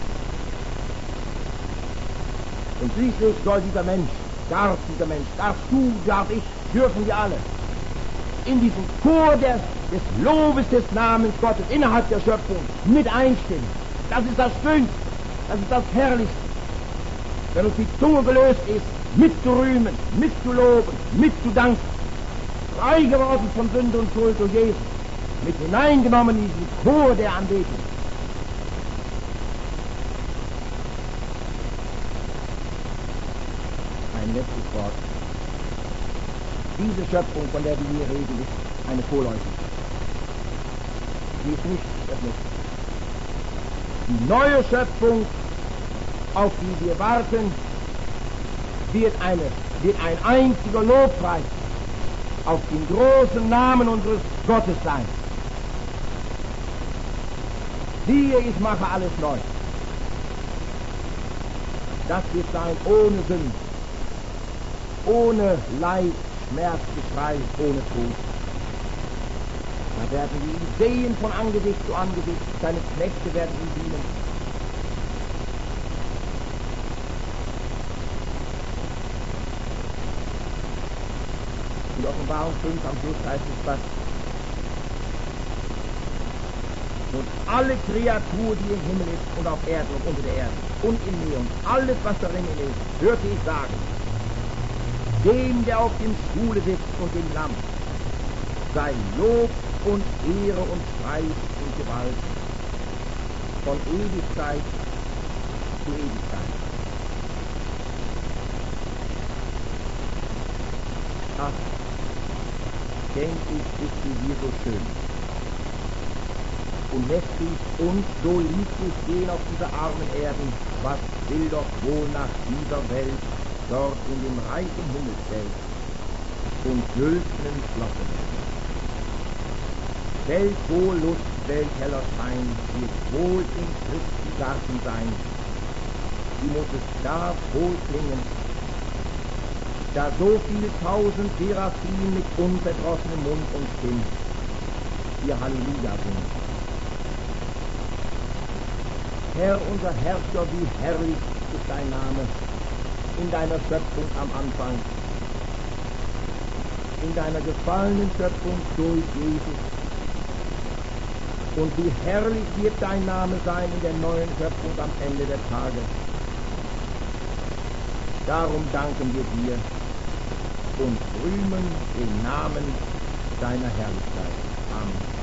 Und schließlich soll dieser Mensch, darfst du, darf ich, dürfen wir alle, in diesem Chor des Lobes des Namens Gottes innerhalb der Schöpfung mit einstimmen. Das ist das Schönste, das ist das Herrlichste. Wenn uns die Zunge gelöst ist, mitzurühmen, mitzuloben, mitzudanken, frei geworden von Sünde und Schuld durch Jesus, mit hineingenommen in diesen Chor der Anbetung. Ein letztes Wort. Diese Schöpfung, von der wir hier reden, ist eine vorläufige. Sie ist nicht erfüllt. Die neue Schöpfung, auf die wir warten, wird ein einziger Lobpreis auf den großen Namen unseres Gottes sein. Siehe, ich mache alles neu. Das wird sein ohne Sünde, ohne Leid, Schmerz, Geschrei, ohne Tod. Da werden wir ihn sehen von Angesicht zu Angesicht, seine Knechte werden ihm dienen. In Offenbarung 5 am Schluss heißt es, dass Und alle Kreatur, die im Himmel ist und auf Erden und unter der Erde und im Meer und alles, was darin ist, hörte ich sagen, dem, der auf dem Stuhle sitzt und dem Lamm, sei Lob und Ehre und Preis und Gewalt von Ewigkeit zu Ewigkeit. Ach, denk ich, ist sie hier so schön und mächtig und so lieblich gehen auf dieser armen Erden, was will doch wohl nach dieser Welt dort in dem reichen Himmelsfeld und güldenen Schlosse werden. Welt wohl Lust, Welt heller Schein, wird wohl in Christi Garten sein, wie muss es da wohl klingen, da so viele tausend Seraphim mit unverdrossenem Mund und Stimm ihr Halleluja singen. Herr, unser Herrscher, wie herrlich ist dein Name in deiner Schöpfung am Anfang, in deiner gefallenen Schöpfung durch Jesus. Und wie herrlich wird dein Name sein in der neuen Schöpfung am Ende der Tage. Darum danken wir dir und rühmen den Namen deiner Herrlichkeit. Amen.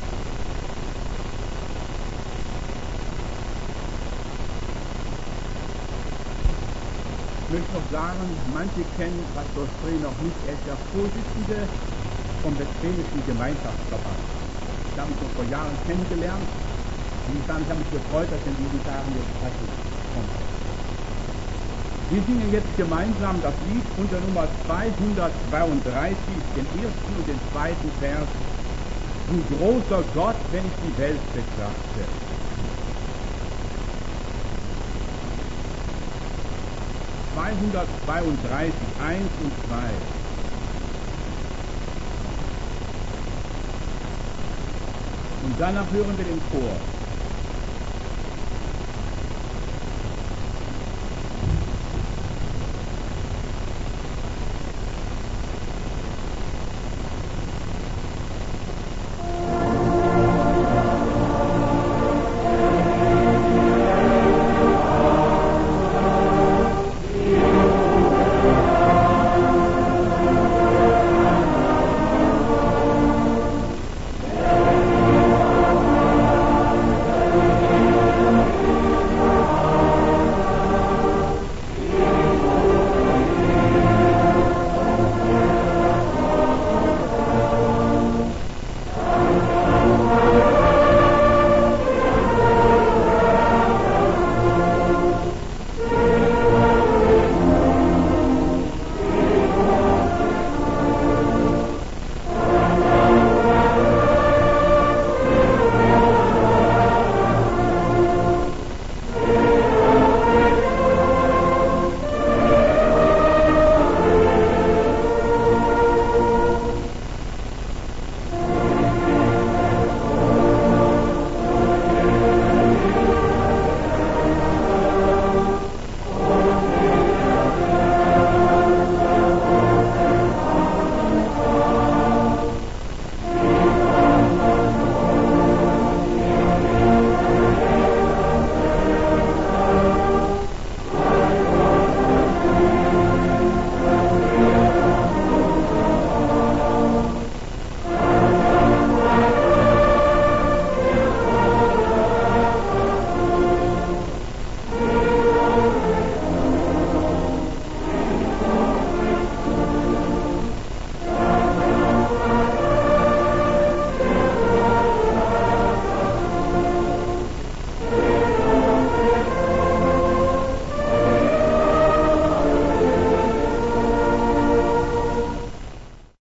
Ich möchte noch sagen, manche kennen Pastor Spree noch nicht, er ist der Vorsitzende vom Westfälischen Gemeinschaftsverband. Ich habe ihn schon vor Jahren kennengelernt und ich habe mich gefreut, dass er in diesen Tagen jetzt kommt. Wir singen jetzt gemeinsam das Lied unter Nummer 232, den ersten und den zweiten Vers. Du großer Gott, wenn ich die Welt betrachte. 232, 1 und 2. Und danach hören wir den Chor.